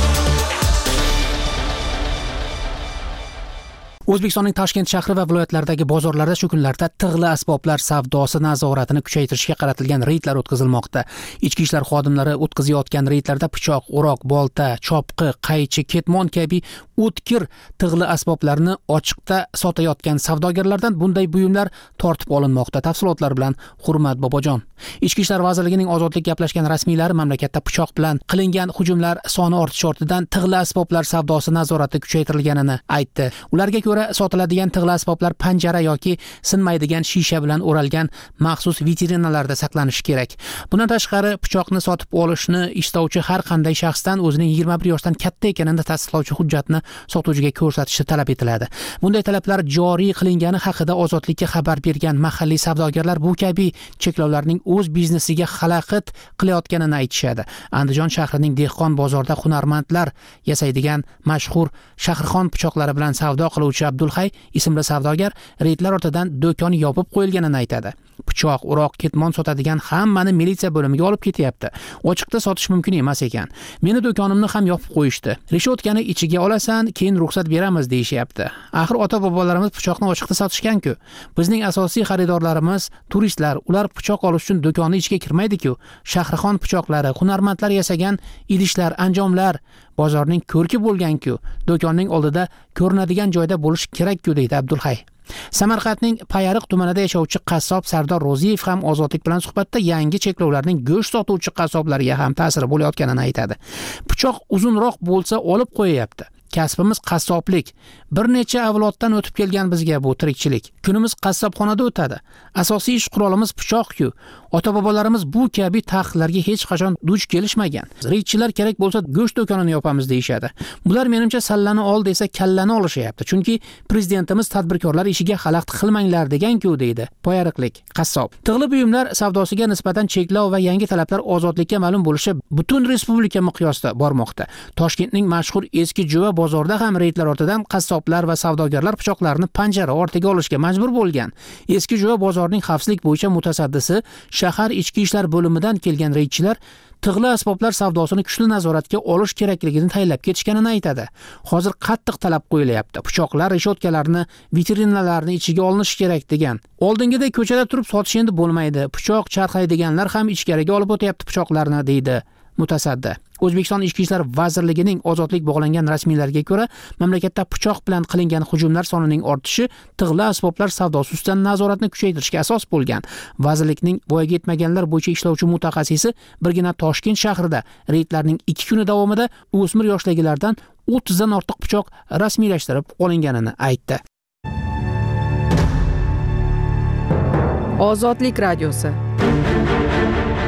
O'zbekistonning Toshkent shahri va viloyatlaridagi bozorlarda shu kunlarda tig'li asboblar savdosi nazoratini kuchaytirishga qaratilgan reydlar o'tkazilmoqda. Ichki ishlar xodimlari o'tkazayotgan reydlarda pichoq, o'roq, bolta, chopqi, qaychi, ketmon kabi o'tkir tig'li asboblarni ochiqda sotayotgan savdogarlardan bunday buyumlar tortib olinmoqda. Tafsilotlar bilan Hurmat Bobojon. Ichki ishlar vazirligining Ozodlik gaplashgan rasmiylari mamlakatda pichoq bilan qilingan hujumlar soni ortishi ortidan tig'li asboblar savdosi nazorati kuchaytirilganini aytdi. Ularga ko'ra sotiladigan tig'li asboblar panjara yoki sinmaydigan shisha bilan o'ralgan maxsus vitrinalarda saqlanishi kerak. Bundan tashqari pichoqni sotib olishni istovchi har qanday shaxsdan o'zining 21 yoshdan katta ekanini tasdiqlovchi hujjatni sotuvchiga ko'rsatishi talab etiladi. Bunday talablar joriy qilingani haqida Ozodlikka xabar bergan mahalliy savdogarlar bu kabi cheklovlarning o'z biznesiga xalaqit qilayotganini aytishadi. Andijon shahrining dehqon bozorida hunarmandlar yasaydigan mashhur Shahrixon pichoqlari bilan savdo qiluvchi Abdulhay ismli savdogar reydlar ortidan do'kon yopib qo'yilganini aytadi. Pichoq, o'roq, ketmon sotadigan hammani militsiya bo'limiga olib ketyapti. Ochiqda sotish mumkin emas ekan. Meni do'konimni ham yopib qo'yishdi. Reshotkani ichiga olasan, keyin ruxsat beramiz deyishyapti. Axir ota-bobolarimiz pichoqni ochiqda sotishgan-ku. Bizning asosiy xaridorlarimiz turistlar, ular pichoq olish uchun do'konni ichiga kirmaydi-ku. Shahrixon pichoqlari, hunarmandlar yasagan idishlar, anjomlar bozorning ko'rki bo'lgan-ku. Do'konning oldida ko'rinadigan joyda bo'lish kerak-ku, deydi Abdulhay. Samarqandning Payariq tumanida yashovchi qassob Sardor Ro'ziyev ham Ozodlik bilan suhbatda yangi cheklovlarning go'sht sotuvchi qassoblarga ham ta'siri bo'layotganini aytadi. Pichoq uzunroq bo'lsa olib qo'yapti. Kasbimiz qassoblik. Bir necha avloddan o'tib kelgan bizga bu tirikchilik. Kunimiz qassobxonada o'tadi. Asosiy ish qurolimiz pichoq-ku. Ota-bobolarimiz bu kabi taqiqlarga hech qachon duch kelishmagan. Reydchilar kerak bo'lsa go'sht do'konini yopamiz deyshadi. Bular menimcha sallani ol desa kallani olishyapti. Chunki prezidentimiz tadbirkorlar ishiga xalaqit qilmanglar degan-ku, deydi Payariqlik qassob. Tig'li buyumlar savdosiga nisbatan cheklov va yangi talablar Ozodlikka ma'lum bo'lishi butun respublika miqyosida bormoqda. Toshkentning mashhur eski Jo'va bozorda ham reydlar ortidan qassoblar va savdogarlar pichoqlarini panjara ortiga olishga majbur bo'lgan. Eski Jo'va bozorining xavfsizlik bo'yicha mutasaddisi shahar ichki ishlar bo'limidan kelgan reydchilar tig'li asboblar savdosini kuchli nazoratga olish kerakligini tayinlab ketishganini aytadi. Hozir qattiq talab qo'yilyapti. Pichoqlar, reshotkalarni, vitrinalarni ichiga olinishi kerak degan. Oldingidek ko'chada turib sotish endi bo'lmaydi. Pichoq charxaydiganlar ham ichkariga olib o'tyapti pichoqlarni, deydi mutasaddi. O'zbekiston Ichki ishlar vazirligining Ozodlik bog'langan rasmiylarga ko'ra, mamlakatda pichoq bilan qilingan hujumlar sonining ortishi tig'li asboblar savdosi ustidan nazoratni kuchaytirishga asos bo'lgan. Vazirlikning voyaga yetmaganlar bo'yicha ishlovchi mutaxassisi birgina Toshkent shahrida reydlarning 2 kuni davomida o'smir yoshdagilardan 30 dan ortiq pichoq rasmiylashtirib olinganini aytdi. Ozodlik radiosi.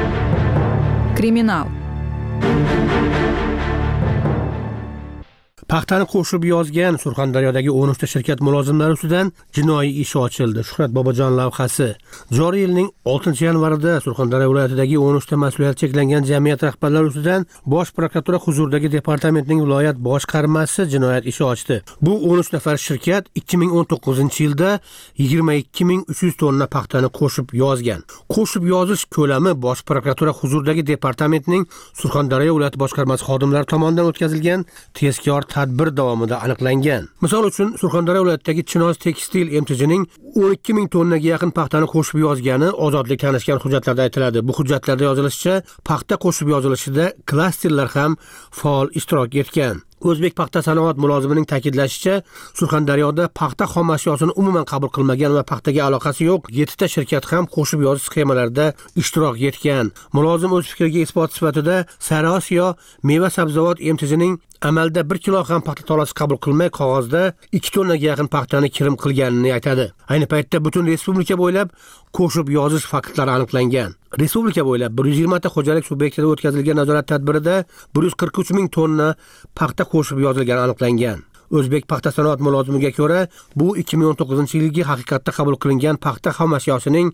Kriminal. Paxtani qo'shib yozgan Surxondaryodagi 13 ta shirkat mulozimlari ustidan jinoiy ish ochildi. Shuhrat Bobojon lavhasi. Joriy yilning 6-yanvarida Surxondaryo viloyatidagi 13 ta mas'uliyati cheklangan jamiyat rahbarlari ustidan Bosh prokuratura huzuridagi departamentning viloyat boshqarmasi jinoyat ishi ochdi. Bu 13 nafar shirkat 2019-yilda 22300 tonna paxtani qo'shib yozgan. Qo'shib yozish ko'lami Bosh prokuratura huzuridagi departamentning Surxondaryo viloyat boshqarmasi xodimlari tomonidan o'tkazilgan tezkor tadbir davomida aniqlangan. Misol uchun Surxondaryo viloyatidagi Chinoz Tekstil MTJning 12000 tonnaga yaqin paxtani qo'shib yozgani ozodlik tanishgan hujjatlarda aytiladi. Bu hujjatlarda yozilishicha, paxta qo'shib yozilishida klasterlar ham faol ishtirok etgan. O'zbek paxta sanoat mulozimining ta'kidlashicha, Surxondaryoda paxta xom ashyosini umuman qabul qilmagan va paxtaga aloqasi yo'q 7 ta shirkat ham qo'shib yozish sxemalarida ishtirok etgan. Mulozim o'z fikriga isbot sifatida Sariosiyo meva sabzavot MTJning amalda 1 kilo ham paxta tolasi qabul qilmay qog'ozda 2 tonnaga yaqin paxtani kirim qilganini aytadi. Ayni paytda butun respublika bo'ylab qo'shib yozish faktlari aniqlangan. Respublika bo'ylab 120 ta xo'jalik subyektida o'tkazilgan nazorat tadbirida 143 ming tonna paxta qo'shib yozilgani aniqlangan. O'zbek paxta sanoat mulozimiga ko'ra, bu 2019-yilgi haqiqatda qabul qilingan paxta xom asyosining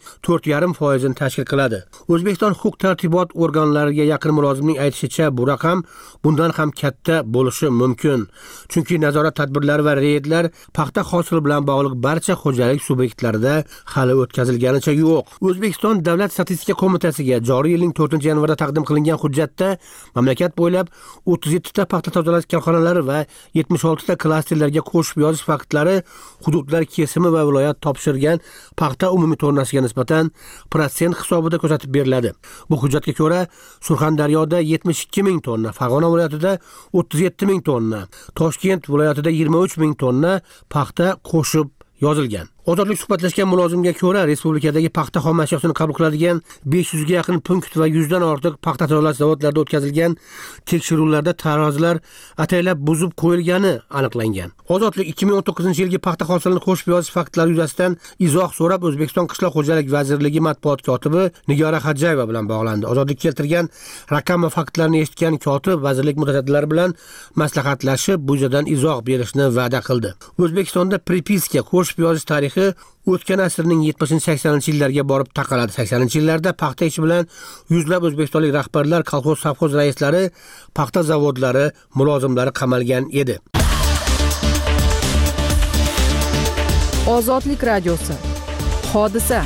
4,5% tashkil qiladi. O'zbekiston huquq-tartibot organlariga yaqin mulozimning aytishicha, bu raqam bundan ham katta bo'lishi mumkin. Chunki nazorat tadbirlari va reydlar paxta hosili bilan bog'liq barcha xo'jalik subyektlarida hali o'tkazilganicha yo'q. O'zbekiston Davlat statistika qo'mitasiga joriy yilning 4-yanvarda taqdim qilingan hujjatda mamlakat bo'ylab 37 ta paxta tozalash korxonalari va 76 ta klasterlarga qo'shib yozish faktlari hududlar kesimi va viloyat topshirgan paxta umumiy tonnasiga nisbatan protsent hisobida ko'rsatib beriladi. Bu hujjatga ko'ra Surxondaryoda 72 ming tonna, Farg'ona viloyatida 37 ming tonna, Toshkent viloyatida 23 ming tonna paxta qo'shib yozilgan. Ozodlik suhbatlashgan mulozimga ko'ra, respublikadagi paxta xom ashyosini qabul qiladigan 500 ga yaqin punkt va 100 dan ortiq paxta tozalash zavodlarida o'tkazilgan tekshiruvlarda tarozilar ataylab buzib qo'yilgani aniqlangan. Ozodlik 2019-yilgi paxta hosilini qo'shib yozish faktlari yuzasidan izoh so'rab O'zbekiston Qishloq xo'jaligi vazirligi matbuot kotibi Nigora Xajayeva bilan bog'landi. Ozodlik keltirgan raqam va faktlarni eshitgan kotib vazirlik mutasaddilari bilan maslahatlashib, bu yerdan izoh berishni va'da qildi. O'zbekistonda pripiska qo'shib yozish tarixi o'tgan asrning 70-80-yillarga borib taqaladi. 80-yillarda paxta ishi bilan yuzlab o'zbekistonlik rahbarlar, kolxoz, savxoz raislari, paxta zavodlari mulozimlari qamalgan edi. Ozodlik radiosi. Hodisa.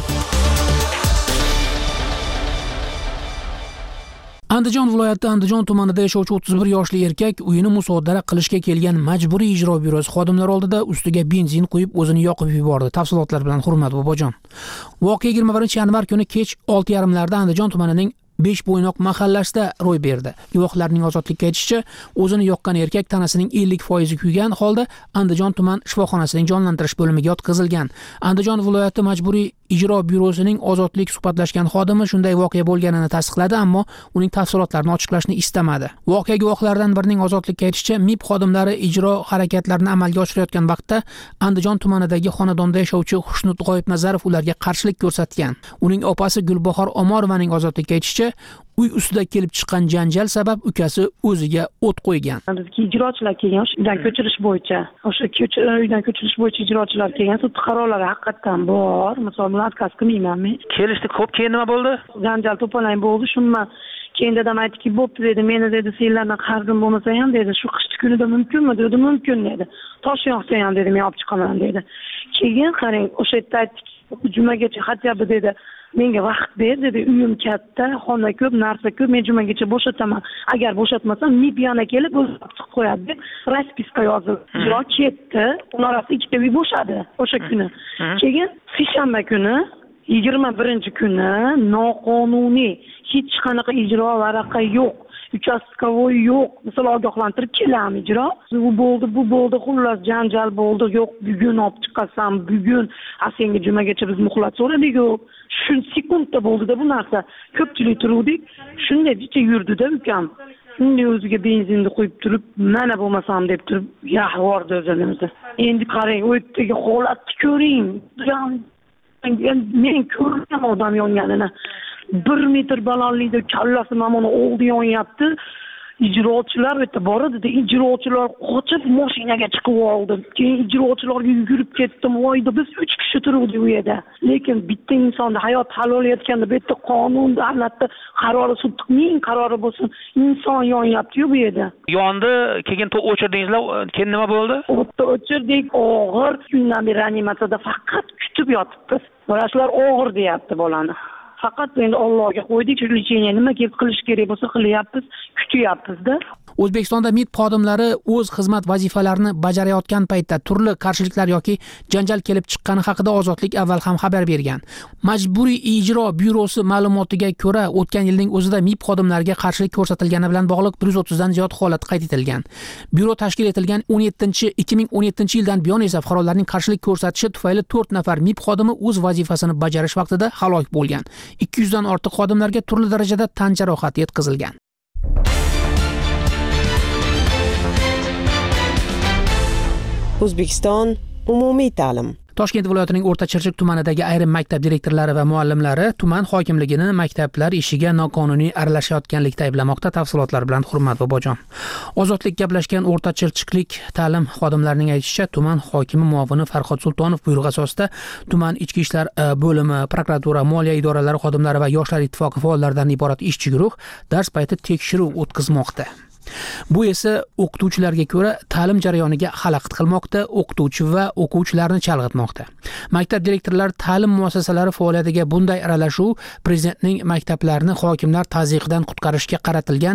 Andijon viloyati Andijon tumanida yashovchi 31 yoshli erkak uyini musodara qilishga kelgan majburiy ijro byurosi xodimlari oldida ustiga benzin quyib o'zini yoqib yubordi. Tafsilotlar bilan Hurmat Bobojon. Voqea 21-yanvar kuni kech 6:30larda Andijon tumanining 5 bo'ynoq mahallasida ro'y berdi. Guvohlarning ozodlikka aytishicha, o'zini yoqqan erkak tanasining 50% kuygan holda Andijon tuman shifoxonasining jonlantirish bo'limiga yotqizilgan. Andijon viloyati majburiy ijro byurosining ozodlik suhbatlashgan xodimi shunday voqea bo'lganini tasdiqladi, ammo uning tafsilotlarini ochiqlashni istamadi. Voqea guvohlaridan birining ozodlikka aytishicha, MIB xodimlari ijro harakatlarini amalga oshirayotgan vaqtda Andijon tumanidagi xonadonda yashovchi Xushnut G'oyibnazarov ularga qarshilik ko'rsatgan. Uning opasi Gulbahor Omorovaning ozodlikka aytishicha, uy ustida kelib chiqqan janjal sabab ukasi o'ziga o't qo'ygan. Bizga ijrochilar kelgan, uydan ko'chirish bo'yicha. O'sha uydan ko'chirish bo'yicha ijrochilar kelgan, sud qarorlari haqiqatan bor. Misol bilan отказ qilmayman men. Kelishdi, ko'p keyin nima bo'ldi? Janjal to'polon bo'ldi, shundan keyin dadam aytdiki, "Bo'pti" dedi, "Meni dedi, senlardan qarzim bo'lmasa ham dedi, shu qishki kunida mumkinmi?" dedi, "Mumkin" dedi. "Tosh yog'sa ham" dedi, "Men olib chiqaman" dedi. Keyin qarang, o'sha yerda aytdiki, "Jumagacha hatyobi" dedi, "Menga vaqt ber" dedi, "Uyim katta, xona ko'p, narsa ko'p, men jumagacha bo'shataman. Agar bo'shatmasam, MIB yana kelib o'zi chiqib qo'yadi" deb raspiska yozdi. Ijro ketdi. Ular orasida ikkita uy bo'shadi o'sha kuni. Keyin seshanba kuni 21-kuni noqonuniy hech qanaqa ijro varaqa yo'q, uchastkovoy yo'q, misol ogohlantirib kelami ijro. Bu bo'ldi, bu bo'ldi, xullas janjal bo'ldi. Yo'q, bugun olib chiqasan, bugun senga jumagacha biz muhlat so'radik-ku. Shu sekundda bo'ldi-da bu narsa. Ko'pchilik turuvdik, shunday jicha yurdi-da ukam. Shunday o'ziga benzinni qo'yib turib, mana bo'lmasam deb turib, yahvordi o'zini. Endi qarang, u yerdagi holatni ko'ring. Men ko'rgan odam yonganini. 1 metr balandlikda kallasi mamoni oldi yonyapti. ijrochilar bu yerda bor edi. Ijrochilar qochib mashinaga chiqib oldi. Keyin ijrochilarga yugurib ketdim. Voyda biz 3 kishi turuvdik u yerda. Lekin bitta insonni hayot hal olayotganda bu yerda qonun, davlatda qarori, sudning qarori bo'lsin, inson yonyapti-yu bu yerda. Yondi, keyin o'chirdingizlar, keyin nima bo'ldi? O'chirdik, og'ir kundan beri reanimatsiyada faqat kutib yotibmiz. Vrachlar og'ir deyapti bolani. Faqat endi Allohga qo'ydik, lecheniya nima qilish kerak bo'lsa qilyapmiz, kutyapmiz-da. O'zbekistonda MIB xodimlari o'z xizmat vazifalarini bajarayotgan paytda turli qarshiliklar yoki janjal kelib chiqqani haqida Ozodlik avval ham xabar bergan. Majburiy ijro byurosi ma'lumotiga ko'ra, o'tgan yilning o'zida MIB xodimlariga qarshilik ko'rsatilgani bilan bog'liq 130 dan ziyod holat qayd etilgan. Byuro tashkil etilgan 2017 yildan buyon esa fuqarolarning qarshilik ko'rsatishi tufayli 4 nafar MIB xodimi o'z vazifasini bajarish vaqtida halok bo'lgan. 200 dan ortiq xodimlarga turli darajada tan jarohati yetkazilgan. O'zbekiston umumiy ta'lim. Toshkent viloyatining O'rta Chirchiq tumanidagi ayrim maktab direktorlari va muallimlari tuman hokimligini maktablar ishiga noqonuniy aralashayotganlikda ayblamoqda. Tafsilotlar bilan Hurmat Bobojon. Ozodlik gaplashgan O'rta Chirchiqlik ta'lim xodimlarining aytishicha, tuman hokimi muovini Farhod Sultonov buyrug'i asosida tuman ichki ishlar bo'limi, prokuratura, moliya idoralari xodimlari va yoshlar ittifoqi faollaridan iborat ishchi guruh dars payti tekshiruv o'tkazmoqda. Bu esa o'qituvchilarga ko'ra ta'lim jarayoniga xalaqit qilmoqda, o'qituvchi va o'quvchilarni chalg'itmoqda. Maktab direktorlari ta'lim muassasalari faoliyatiga bunday aralashuv prezidentning maktablarni hokimlar tazyiqidan qutqarishga qaratilgan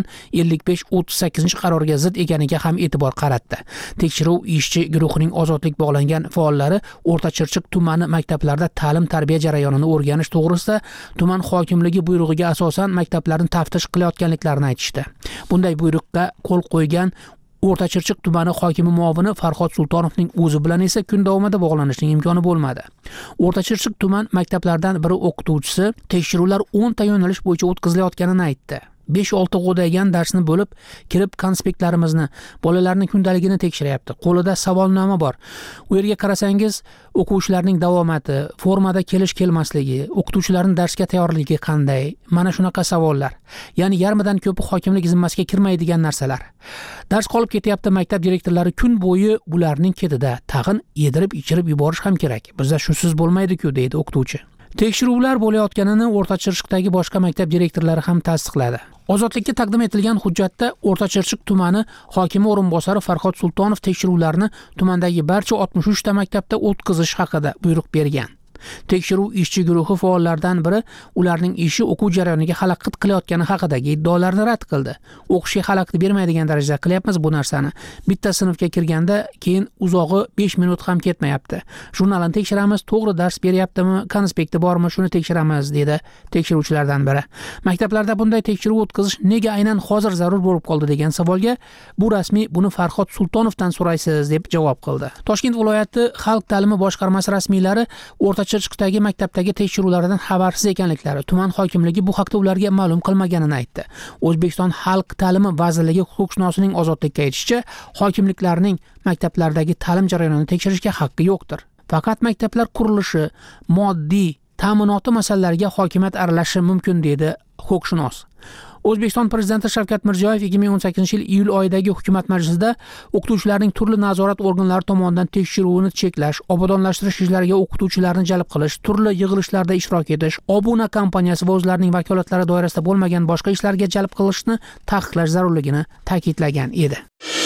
55-38 qarorga zid ekaniga ham e'tibor qaratdi. Tekshiruv ishchi guruhining ozodlik bog'langan faollari O'rta Chirchiq tumani maktablarida ta'lim-tarbiya jarayonini o'rganish to'g'risida tuman hokimligi buyrug'iga asosan maktablarni taftish qilayotganliklarini aytishdi. Bunday buyruqqa qo'l qo'ygan O'rta Chirchiq tumani hokimi muovini Farhod Sultonovning o'zi bilan esa kun davomida bog'lanishning imkoni bo'lmadi. O'rta Chirchiq tuman maktablaridan biri o'qituvchisi tekshiruvlar 10 ta yo'nalish bo'yicha o'tkazilayotganini aytdi. 5-6 g'o'dagan darsni bo'lib kirib konspektlarimizni, bolalarning kundaligini tekshiryapti. Qo'lida savolnoma bor. U yerga qarasangiz, o'quvchilarning davomati, formada kelish-kelmasligi, o'qituvchilarning darsga tayyorligi qanday? Mana shunaqa savollar. Ya'ni yarmidan ko'pi hokimlik zimmasiga kirmaydigan narsalar. Dars qolib ketyapti, maktab direktorlari kun bo'yi bularning ketida. Tag'in yedirib-ichirib yuborish ham kerak. Bizda shusiz bo'lmaydi-ku, deydi o'qituvchi. Tekshiruvlar bo'layotganini O'rta Chirchiqdagi boshqa maktab direktorlari ham tasdiqladi. Ozodlikka taqdim etilgan hujjatda O'rta Chirchiq tumani hokimi o'rinbosari Farhod Sultonov tekshiruvlarni tumandagi barcha 63 ta maktabda o'tkazish haqida buyruq bergan. Tekshiruv ishchi guruhi faollaridan biri ularning ishi o'quv jarayoniga xalaqit qilayotgani haqidagi iddaolarni rad qildi. O'qishga xalaqit bermaydigan darajada qilyapmiz bu narsani. Bitta sinfga kirganda keyin uzog'i 5 minut ham ketmayapti. Jurnalni tekshiramiz, to'g'ri dars beryaptimi, konspekti bormi, shuni tekshiramiz, dedi tekshiruvchilardan biri. Maktablarda bunday tekshiruv o'tkazish nega aynan hozir zarur bo'lib qoldi degan savolga bu rasmiy buni Farhod Sultonovdan so'raysiz deb javob qildi. Toshkent viloyati xalq ta'limi boshqarmasi rasmiylari O'rta Chirchiqdagi maktabdagi tekshiruvlardan xabarsiz ekanliklari, tuman hokimligi bu haqda ularga ma'lum qilmaganini aytdi. O'zbekiston Xalq ta'limi vazirligi huquqshunosning Ozodlikka aytishicha, hokimliklarning maktablardagi ta'lim jarayonini tekshirishga haqqi yo'qdir. Faqat maktablar qurilishi, moddiy, ta'minoti masalalariga hokimiyat aralashishi mumkin, dedi huquqshunos. O'zbekiston prezidenti Shavkat Mirziyoyev 2018-yil iyul oyidagi hukumat majlisida o'qituvchilarning turli nazorat organlari tomonidan tekshiruvini cheklash, obodonlashtirish ishlariga o'qituvchilarni jalb qilish, turli yig'ilishlarda ishtirok etish, obuna kompaniyasi va o'zlarining vakolatlari doirasida bo'lmagan boshqa ishlarga jalb qilishni taqiqlash zarurligini ta'kidlagan edi.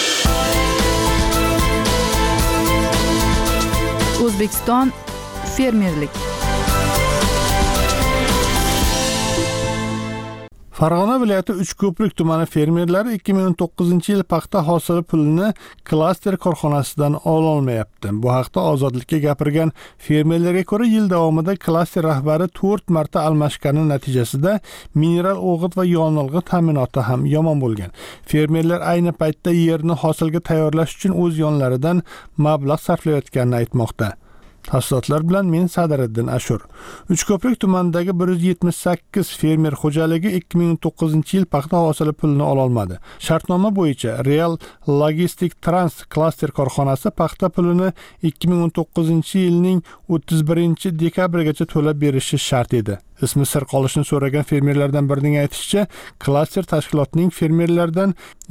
O'zbekiston fermerlik. Farg'ona viloyati Uchko'prik tumani fermerlari 2019-yil paxta hosili pulini klaster korxonasidan ololmayapti. Bu haqda Ozodlikka gapirgan fermerlarga ko'ra, yil davomida klaster rahbari 4 marta almashgani natijasida mineral o'g'it va yonilg'i ta'minoti ham yomon bo'lgan. Fermerlar ayni paytda yerni hosilga tayyorlash uchun o'z yonlaridan mablag' sarflayotganini aytmoqda. Tafsilotlar bilan men Sadiriddin Ashur. Uchko'prik tumanidagi 178 fermer xo'jaligi 2009-yil paxta hosili pulini ololmadi. Shartnoma bo'yicha Real Logistic Trans klaster korxonasi paxta pulini 2019-yilning 31-dekabrigacha to'lab berishi shart edi. Ismi sir qolishini so'ragan fermerlardan birining aytishicha, klaster tashkilotining fermerlardan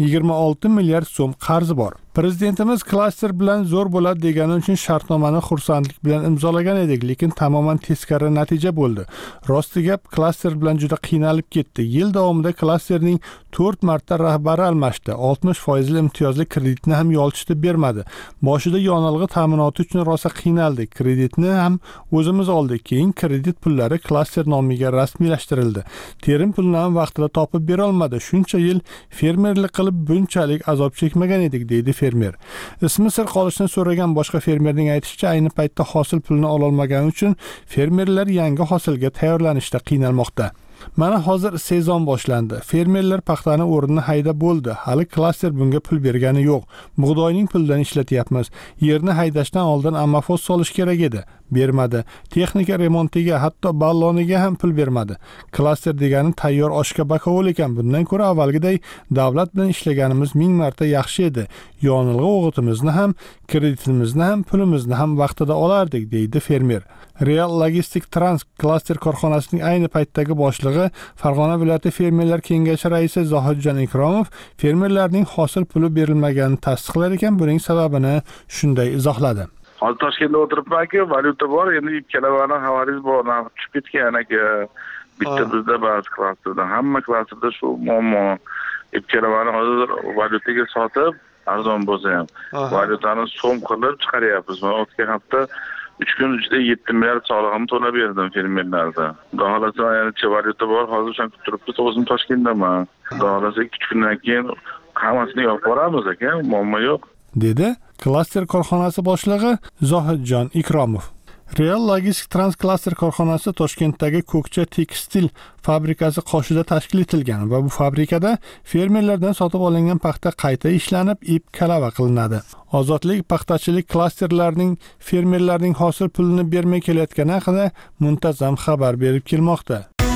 26 milliard so'm qarzi bor. Prezidentimiz klaster bilan zo'r bo'ladi degani uchun shartnomani xursandlik bilan imzolagan edik, lekin tamoman teskari natija bo'ldi. Rosti gap, klaster bilan juda qiynalib ketdi. Yil davomida klasterning 4 marta rahbari almashdi. 60% imtiyozli kreditni ham yolchitib bermadi. Boshida yonilg'i ta'minoti uchun rosa qiynaldik. Kreditni ham o'zimiz oldik. Keyin kredit pullari klaster nomiga rasmiylashtirildi. Terim pulni ham vaqtida topib bera olmadi. Shuncha yil fermerlik qilib bunchalik azob chekmagan edik, deydi fermer. Ismi sir qolishini so'ragan boshqa fermerning aytishicha, ayni paytda hosil pulini ola olmagani uchun fermerlar yangi hosilga tayyorlanishda qiynalmoqda. Mana hozir sezon boshlandi. Fermerlar paxtani o'rnini haydab bo'ldi. Hali klaster bunga pul bergani yo'q. Bug'doyning pulidan ishlatyapmiz. Yerni haydashdan oldin ammofoz solish kerak edi. Bermadi. Texnika remontiga, hatto balloniga ham pul bermadi. Klaster degani tayyor oshga bakovul ekan. Bundan ko'ra avvalgiday davlat bilan ishlaganimiz 1000 marta yaxshi edi. Yonilg'i o'g'itimizni ham, kreditimizni ham, pulimizni ham vaqtida olardik, deydi fermer. Real Logistic Trans klaster korxonasining ayni paytdagi boshlig'i, Farg'ona viloyati fermerlar kengashi raisi Zohidjon Ikromov fermerlarning hosil puli berilmaganini tasdiqlar ekan, buning sababini shunday izohladi. Hozir Toshkentda o'tiribman-ku, valyuta bor, endi ikkalavani xabaringiz bor, narx tushib ketgan aka. Bitta bizda ba'zi klasterda, hamma klasterda shu muammo. Ikkalavani hozir valyutaga sotib, arzon bo'lsa ham, valyutani so'm qilib chiqaryapmiz. Men o'tgan hafta 3 kun ichida 7 milliard solig'imni to'lab berdim fermerlarga. Xohlasa yana valyuta bor, hozir o'shan kutib turibdi, o'zim Toshkentdaman. Xohlasa 2 kundan keyin hammasini yopib boramiz aka, muammo yo'q, dedi klaster korxonasi boshlig'i Zohidjon Ikromov. Real Logistic Trans klaster korxonasi Toshkentdagi Ko'kcha tekstil fabrikasi qoshida tashkil etilgan va bu fabrikada fermerlardan sotib olingan paxta qayta ishlanib, ip kalava qilinadi. Ozodlik paxtachilik klasterlarining fermerlarning hosil pulini bermay kelayotgani haqida muntazam xabar berib kelmoqda.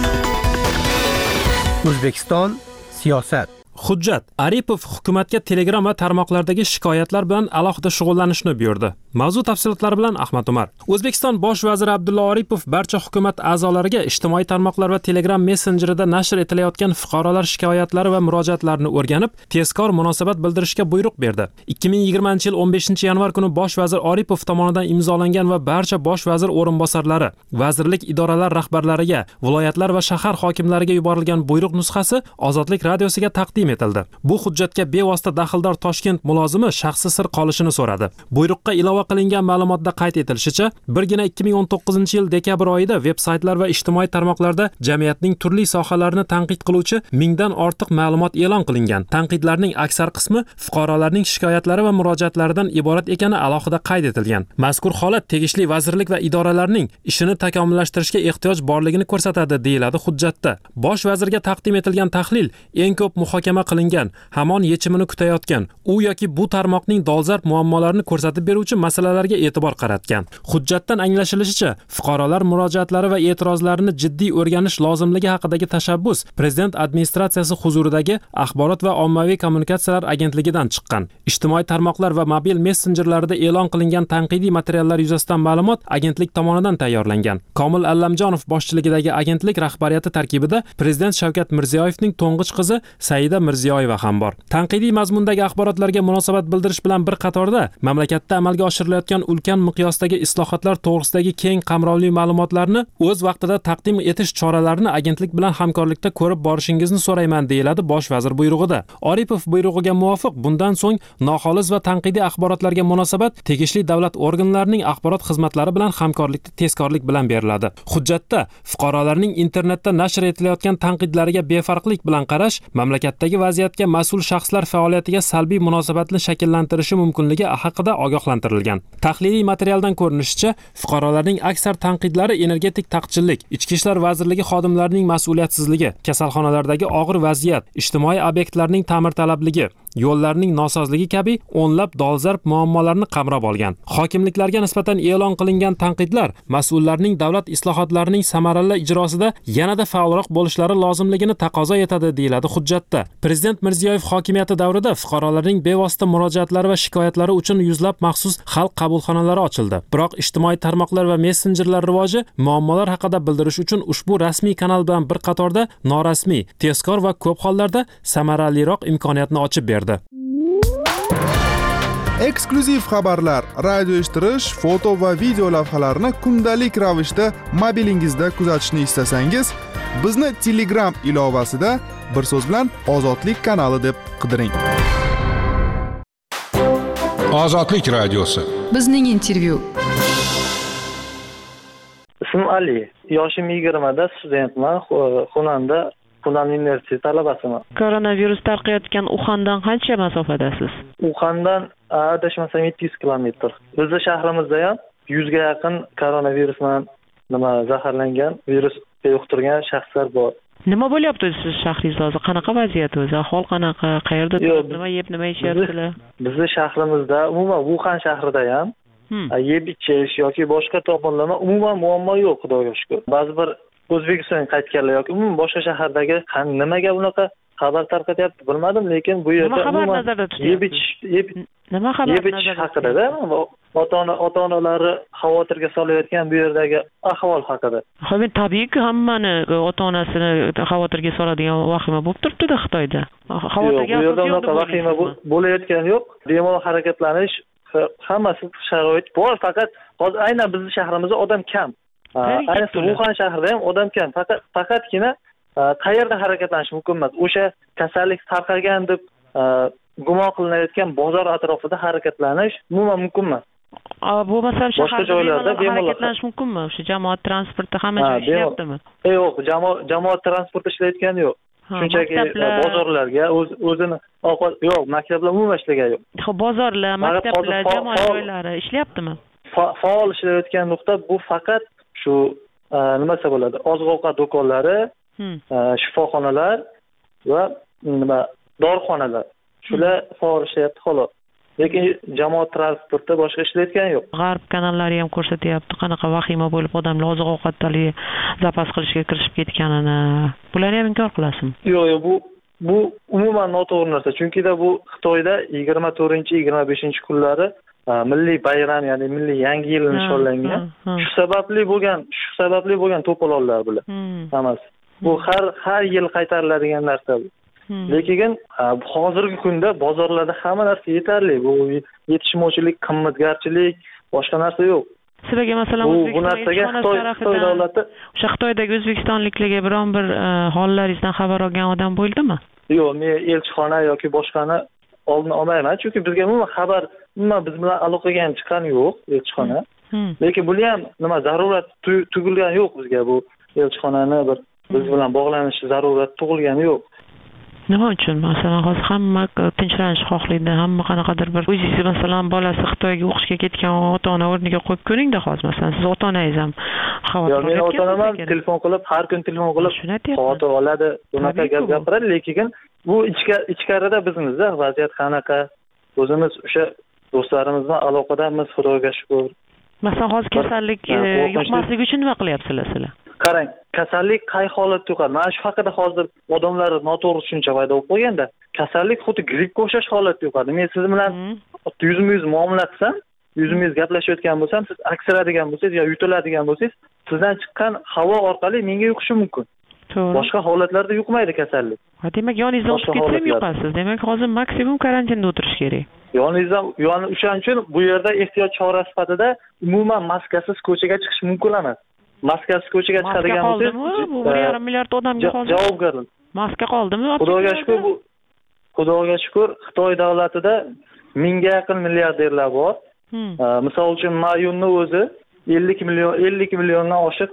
O'zbekiston siyosat. Hujjat. Aripov hukumatga Telegram va tarmoqlardagi shikoyatlar bilan alohida shug'ullanishni buyurdi. Mavzu tafsilotlari bilan Ahmad Umar. O'zbekiston bosh vaziri Abdulla Aripov barcha hukumat a'zolariga ijtimoiy tarmoqlar va Telegram messenjerida nashr etilayotgan fuqarolar shikoyatlari va murojaatlarini o'rganib, tezkor munosabat bildirishga buyruq berdi. 2020-yil 15-yanvar kuni bosh vazir Aripov tomonidan imzolangan va barcha bosh vazir o'rinbosarlari, vazirlik idoralar rahbarlariga, viloyatlar va shahar hokimlariga yuborilgan buyruq nusxasi Ozodlik radiosiga taqdim etildi. Bu hujjatga bevosita daxldor Toshkent mulozimi shaxsi sir qolishini so'radi. Buyruqqa ilova qilingan ma'lumotda qayd etilishicha, birgina 2019-yil dekabr oyida veb-saytlar va ijtimoiy tarmoqlarda jamiyatning turli sohalarini tanqid qiluvchi 1000 dan ortiq ma'lumot e'lon qilingan. Tanqidlarning aksar qismi fuqarolarning shikoyatlari va murojaatlaridan iborat ekani alohida qayd etilgan. Mazkur holat tegishli vazirlik va idoralarning ishini takomillashtirishga ehtiyoj borligini ko'rsatadi, deyiladi hujjatda. Bosh vazirga taqdim etilgan tahlil eng ko'p muhokama qilingan, hamon yechimini kutayotgan, u yoki bu tarmoqning dolzarb muammolarini ko'rsatib beruvchi masalalarga e'tibor qaratgan. Hujjatdan anglashilishicha, fuqarolar murojaatlari va e'tirozlarini jiddiy o'rganish lozimligi haqidagi tashabbus Prezident administratsiyasi huzuridagi Axborot va ommaviy kommunikatsiyalar agentligidan chiqqan. Ijtimoiy tarmoqlar va mobil messenjerlarda e'lon qilingan tanqidiy materiallar yuzasidan ma'lumot agentlik tomonidan tayyorlangan. Komil Allamjonov boshchiligidagi agentlik rahbariyati tarkibida Prezident Shavkat Mirziyoyevning to'ng'ich qizi Saida Mirziyoyeva ham bor. Tanqidiy mazmundagi axborotlarga munosabat bildirish bilan bir qatorda mamlakatda amalga oshirilayotgan ulkan miqyosdagi islohotlar to'g'risidagi keng qamrovli ma'lumotlarni o'z vaqtida taqdim etish choralarini agentlik bilan hamkorlikda ko'rib borishingizni so'rayman, deyiladi bosh vazir buyrug'ida. Aripov buyrug'iga muvofiq bundan so'ng noxolis va tanqidiy axborotlarga munosabat tegishli davlat organlarining axborot xizmatlari bilan hamkorlikda tezkorlik bilan beriladi. Hujjatda fuqarolarning internetda nashr etilayotgan tanqidlariga befarqlik bilan qarash mamlakatdagi vaziyatga mas'ul shaxslar faoliyatiga salbiy munosabatni shakllantirishi mumkinligi haqida ogohlantirilgan. Tahliliy materialdan ko'rinishicha, fuqarolarning aksar tanqidlari energetik taqchillik, Ichki ishlar vazirligi xodimlarining mas'uliyatsizligi, kasalxonalardagi og'ir vaziyat, ijtimoiy obyektlarning ta'mirtalabligi, yo'llarning nosozligi kabi o'nlab dolzarb muammolarni qamrab olgan. Hokimliklarga nisbatan e'lon qilingan tanqidlar mas'ullarning davlat islohotlarining samarali ijrosida yanada faolroq bo'lishlari lozimligini taqozo etadi, deyiladi hujjatda. Prezident Mirziyoyev hokimiyati davrida fuqarolarning bevosita murojaatlari va shikoyatlari uchun yuzlab maxsus xalq qabulxonalari ochildi. Biroq ijtimoiy tarmoqlar va messenjerlar rivoji muammolar haqida bildirish uchun ushbu rasmiy kanal bilan bir qatorda norasmiy, tezkor va ko'p hollarda samaraliroq imkoniyatni ochib berdi. Eksklyuziv xabarlar, radio eshittirish, foto va video lavhalarni kundalik ravishda mobilingizda kuzatishni istasangiz, bizni Telegram ilovasida bir so'z bilan Ozodlik kanali deb qidiring. Ozodlik radiosi. Bizning intervyu. Ismim Ali. Yoshim 20 da, studentman. Xonanda Xunan universiteti talabasiman. Koronavirus tarqayotgan Uxandan qancha masofadasiz? Uxandan adashmasam 700 kilometr. Bizning shahrimizda ham 100 ga yaqin koronavirus bilan zaharlangan, virusga yuqtirgan shaxslar bor. Nima bo'lyapti siz shahringizda hozir? Qanaqa vaziyat o'zi? Ahvol qanaqa? Qayerda turib, nima yeb, nima ichyapsizlar? Bizning shahrimizda, umuman Uxan shahrida ham yeb ichish yoki boshqa tomonlama umuman muammo yo'q, Xudoga shukr. Ba'zi bir O'zbekistonga qaytganlar yoki umuman boshqa shahardagi nimaga bunaqa xabar tarqatyapti bilmadim, lekin bu yerda nima xabar haqida ota-onalari xavotirga solayotgan bu yerdagi ahvol haqida. Ha, men tabiiyki hammani ota-onasini xavotirga soladigan vahima bo'lib turibdi-da Xitoyda. Xavotirga bu yerda vahima bo'layotgani yo'q. Bemalol harakatlanish hammasi sharoit bor, faqat hozir aynan bizning shahrimizda odam kam. Ayniqsa Uxan shahrida ham odam kam. Faqatgina qayerda harakatlanish mumkin emas. O'sha kasallik tarqagan deb gumon qilinayotgan bozor atrofida harakatlanish umuman mumkin emas. Bu masalan shaharda harakatlanish mumkinmi? O'sha jamoat transporti hamma joy ishlayaptimi? Yo'q, jamoat transporti ishlayotgani yo'q. Shunchaki bozorlarga o'zini yo'q, maktablar umuman ishlagan yo'q. Xo'p, bozorlar, maktablar, jamoat joylari ishlayaptimi? Faol ishlayotgan nuqta bu faqat shu nimasi bo'ladi? Oziq-ovqat do'konlari, shifoxonalar va dorixonalar. Shular faol ishlayapti xolos. Lekin jamoat transporti boshqa ishlayotgani yo'q. G'arb kanallari ham ko'rsatyapti, qanaqa vahima bo'lib odamlar oziq-ovqatlarga zapas qilishga kirishib ketganini. Bularni ham inkor qilasizmi? Yo'q, bu umuman noto'g'ri narsa. Chunki bu Xitoyda 24-25 kunlari milliy bayram, ya'ni milliy yangi yil nishonlangan. Shu sababli bo'lgan to'polonlar bular. Hammasi. Bu har yil qaytariladigan narsa bu. Lekin hozirgi kunda bozorlarda hamma narsa yetarli. Bu yetishmovchilik, qimmatgarchilik, boshqa narsa yo'q. Sizlarga masalan O'zbekiston Xitoy davlati o'sha Xitoydagi o'zbekistonliklarga biron bir hollaringizdan xabar olgan odam bo'ldimi? Yo'q, men elchixona yoki boshqani oldini olmayman, chunki bizga umuman xabar, biz bilan aloqaga ham chiqqan yo'q elchixona. Lekin buni ham zarurat tug'ilgani yo'q bizga, bu elchixonani bir biz bilan bog'lanishi zarurat tug'ilgani yo'q. Nima uchun? Masalan, hozir hamma tinchlanish xohlaydi, hamma qanaqadir bir o'zingiz masalan bolasi Xitoyga o'qishga ketgan ota-ona o'rniga qo'yib ko'ring-da hozir. Masalan, siz ota-onangiz ham xavotir olmayapsiz. Men ota-onam telefon qilib, har kun telefon qilib xavotir oladi, bunaqa gap gapiradi, lekin bu ichkarida bizmizda vaziyat qanaqa? O'zimiz o'sha do'stlarimiz bilan aloqadamiz, Xudoga shukr. Masalan, hozir kasallik yuqmasligi uchun nima qilyapsizlar sizlar? Qarang, kasallik qay holatda yuqadi? Mana shu haqida hozir odamlar noto'g'ri tushuncha paydo bo'lib qo'yganda, kasallik xuddi grippga o'xshash holatda yuqadi. Men siz bilan yuzma-yuz muomala qilsam, yuzma-yuz gaplashayotgan bo'lsam, siz aksiradigan bo'lsangiz yo yutiladigan bo'lsangiz, sizdan chiqqan havo orqali menga yuqishi mumkin. To'g'ri. Boshqa holatlarda yuqmaydi kasallik. Demak, yoningizda o'tib ketsa ham yuqasiz. Demak, hozir maksimum karantinda o'tirish kerak. O'shaning uchun bu yerda ehtiyot chora sifatida umuman maskasiz ko'chaga chiqish mumkin emas. Maskasiz ko'chaga chiqadigan bo'lsangiz, bu 1,5 milliard odamga hozir javobgarlik. Maska qoldimi? Xudoga shukr, Xitoy davlatida 1000 ga yaqin milliarderlar bor. Misol uchun Mayunni o'zi 50 milliondan oshiq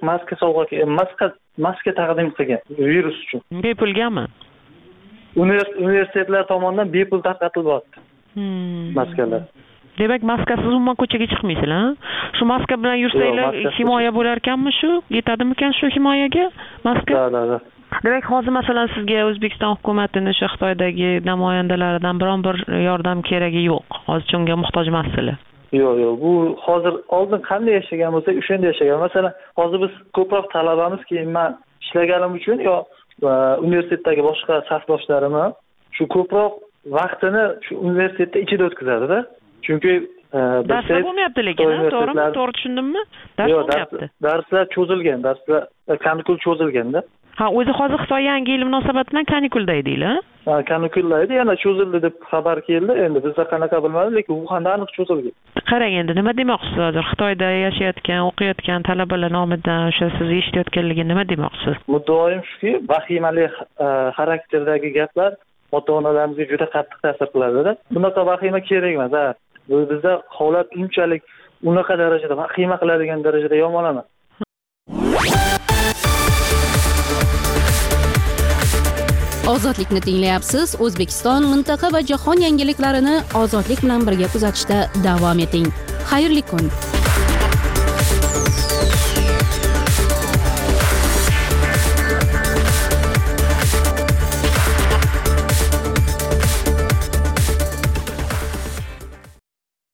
maska taqdim qilgan virus uchun. Bepulgami? Universitetlar tomonidan bepul tarqatilyapti. Maskalar. Demak, maskasiz umuman ko'chaga chiqmaysizlar, ha? Shu maska bilan yursanglar himoya bo'lar ekanmi shu? Yetadimikan shu himoyaga maska? demak hozir masalan sizga O'zbekiston hukumatini o'sha Xitoydagi namoyandalaridan biron bir yordam keragi yo'q, hozircha unga muhtoj emassizlar. Yo'q, bu hozir oldin qanday yashagan bo'lsak o'shanda yashagan. Masalan hozir biz ko'proq talabamiz, keyin men ishlaganim uchun yo universitetdagi boshqa safdoshlarim shu ko'proq vaqtini shu universitetda ichida o'tkazadi-da. Chunki darslar bo'lmayapti lekin, to'g'rimi? To'g'ri tushundimmi? Dars bo'lmayapti. Darslar cho'zilgan, darslar kanikul cho'zilganda. Ha, o'zi hozir Xitoy yangi yil munosabati bilan kanikulda edinglar. Ha, kanikulda edi, yana cho'zildi deb xabar keldi. Endi bizda qanaqa bilmadim, lekin Wuhanda aniq cho'zilgan. Qarang, endi nima demoqchisiz hozir? Xitoyda yashayotgan, o'qiyotgan talabalar nomidan o'sha siz eshitayotganligini nima demoqchisiz? Muddaoyim shuki, vahimali xarakterdagi gaplar ota-onalarimizga juda qattiq ta'sir qiladi-da. Bunaqa vahima kerak emas. Ha, bizda holat unchalik unaqa darajada vahima qiladigan darajada yomon emas. Ozodlikni tinglayapsiz. O'zbekiston, mintaqa va jahon yangiliklarini ozodlik bilan birga kuzatishda davom eting. Xayrli kun.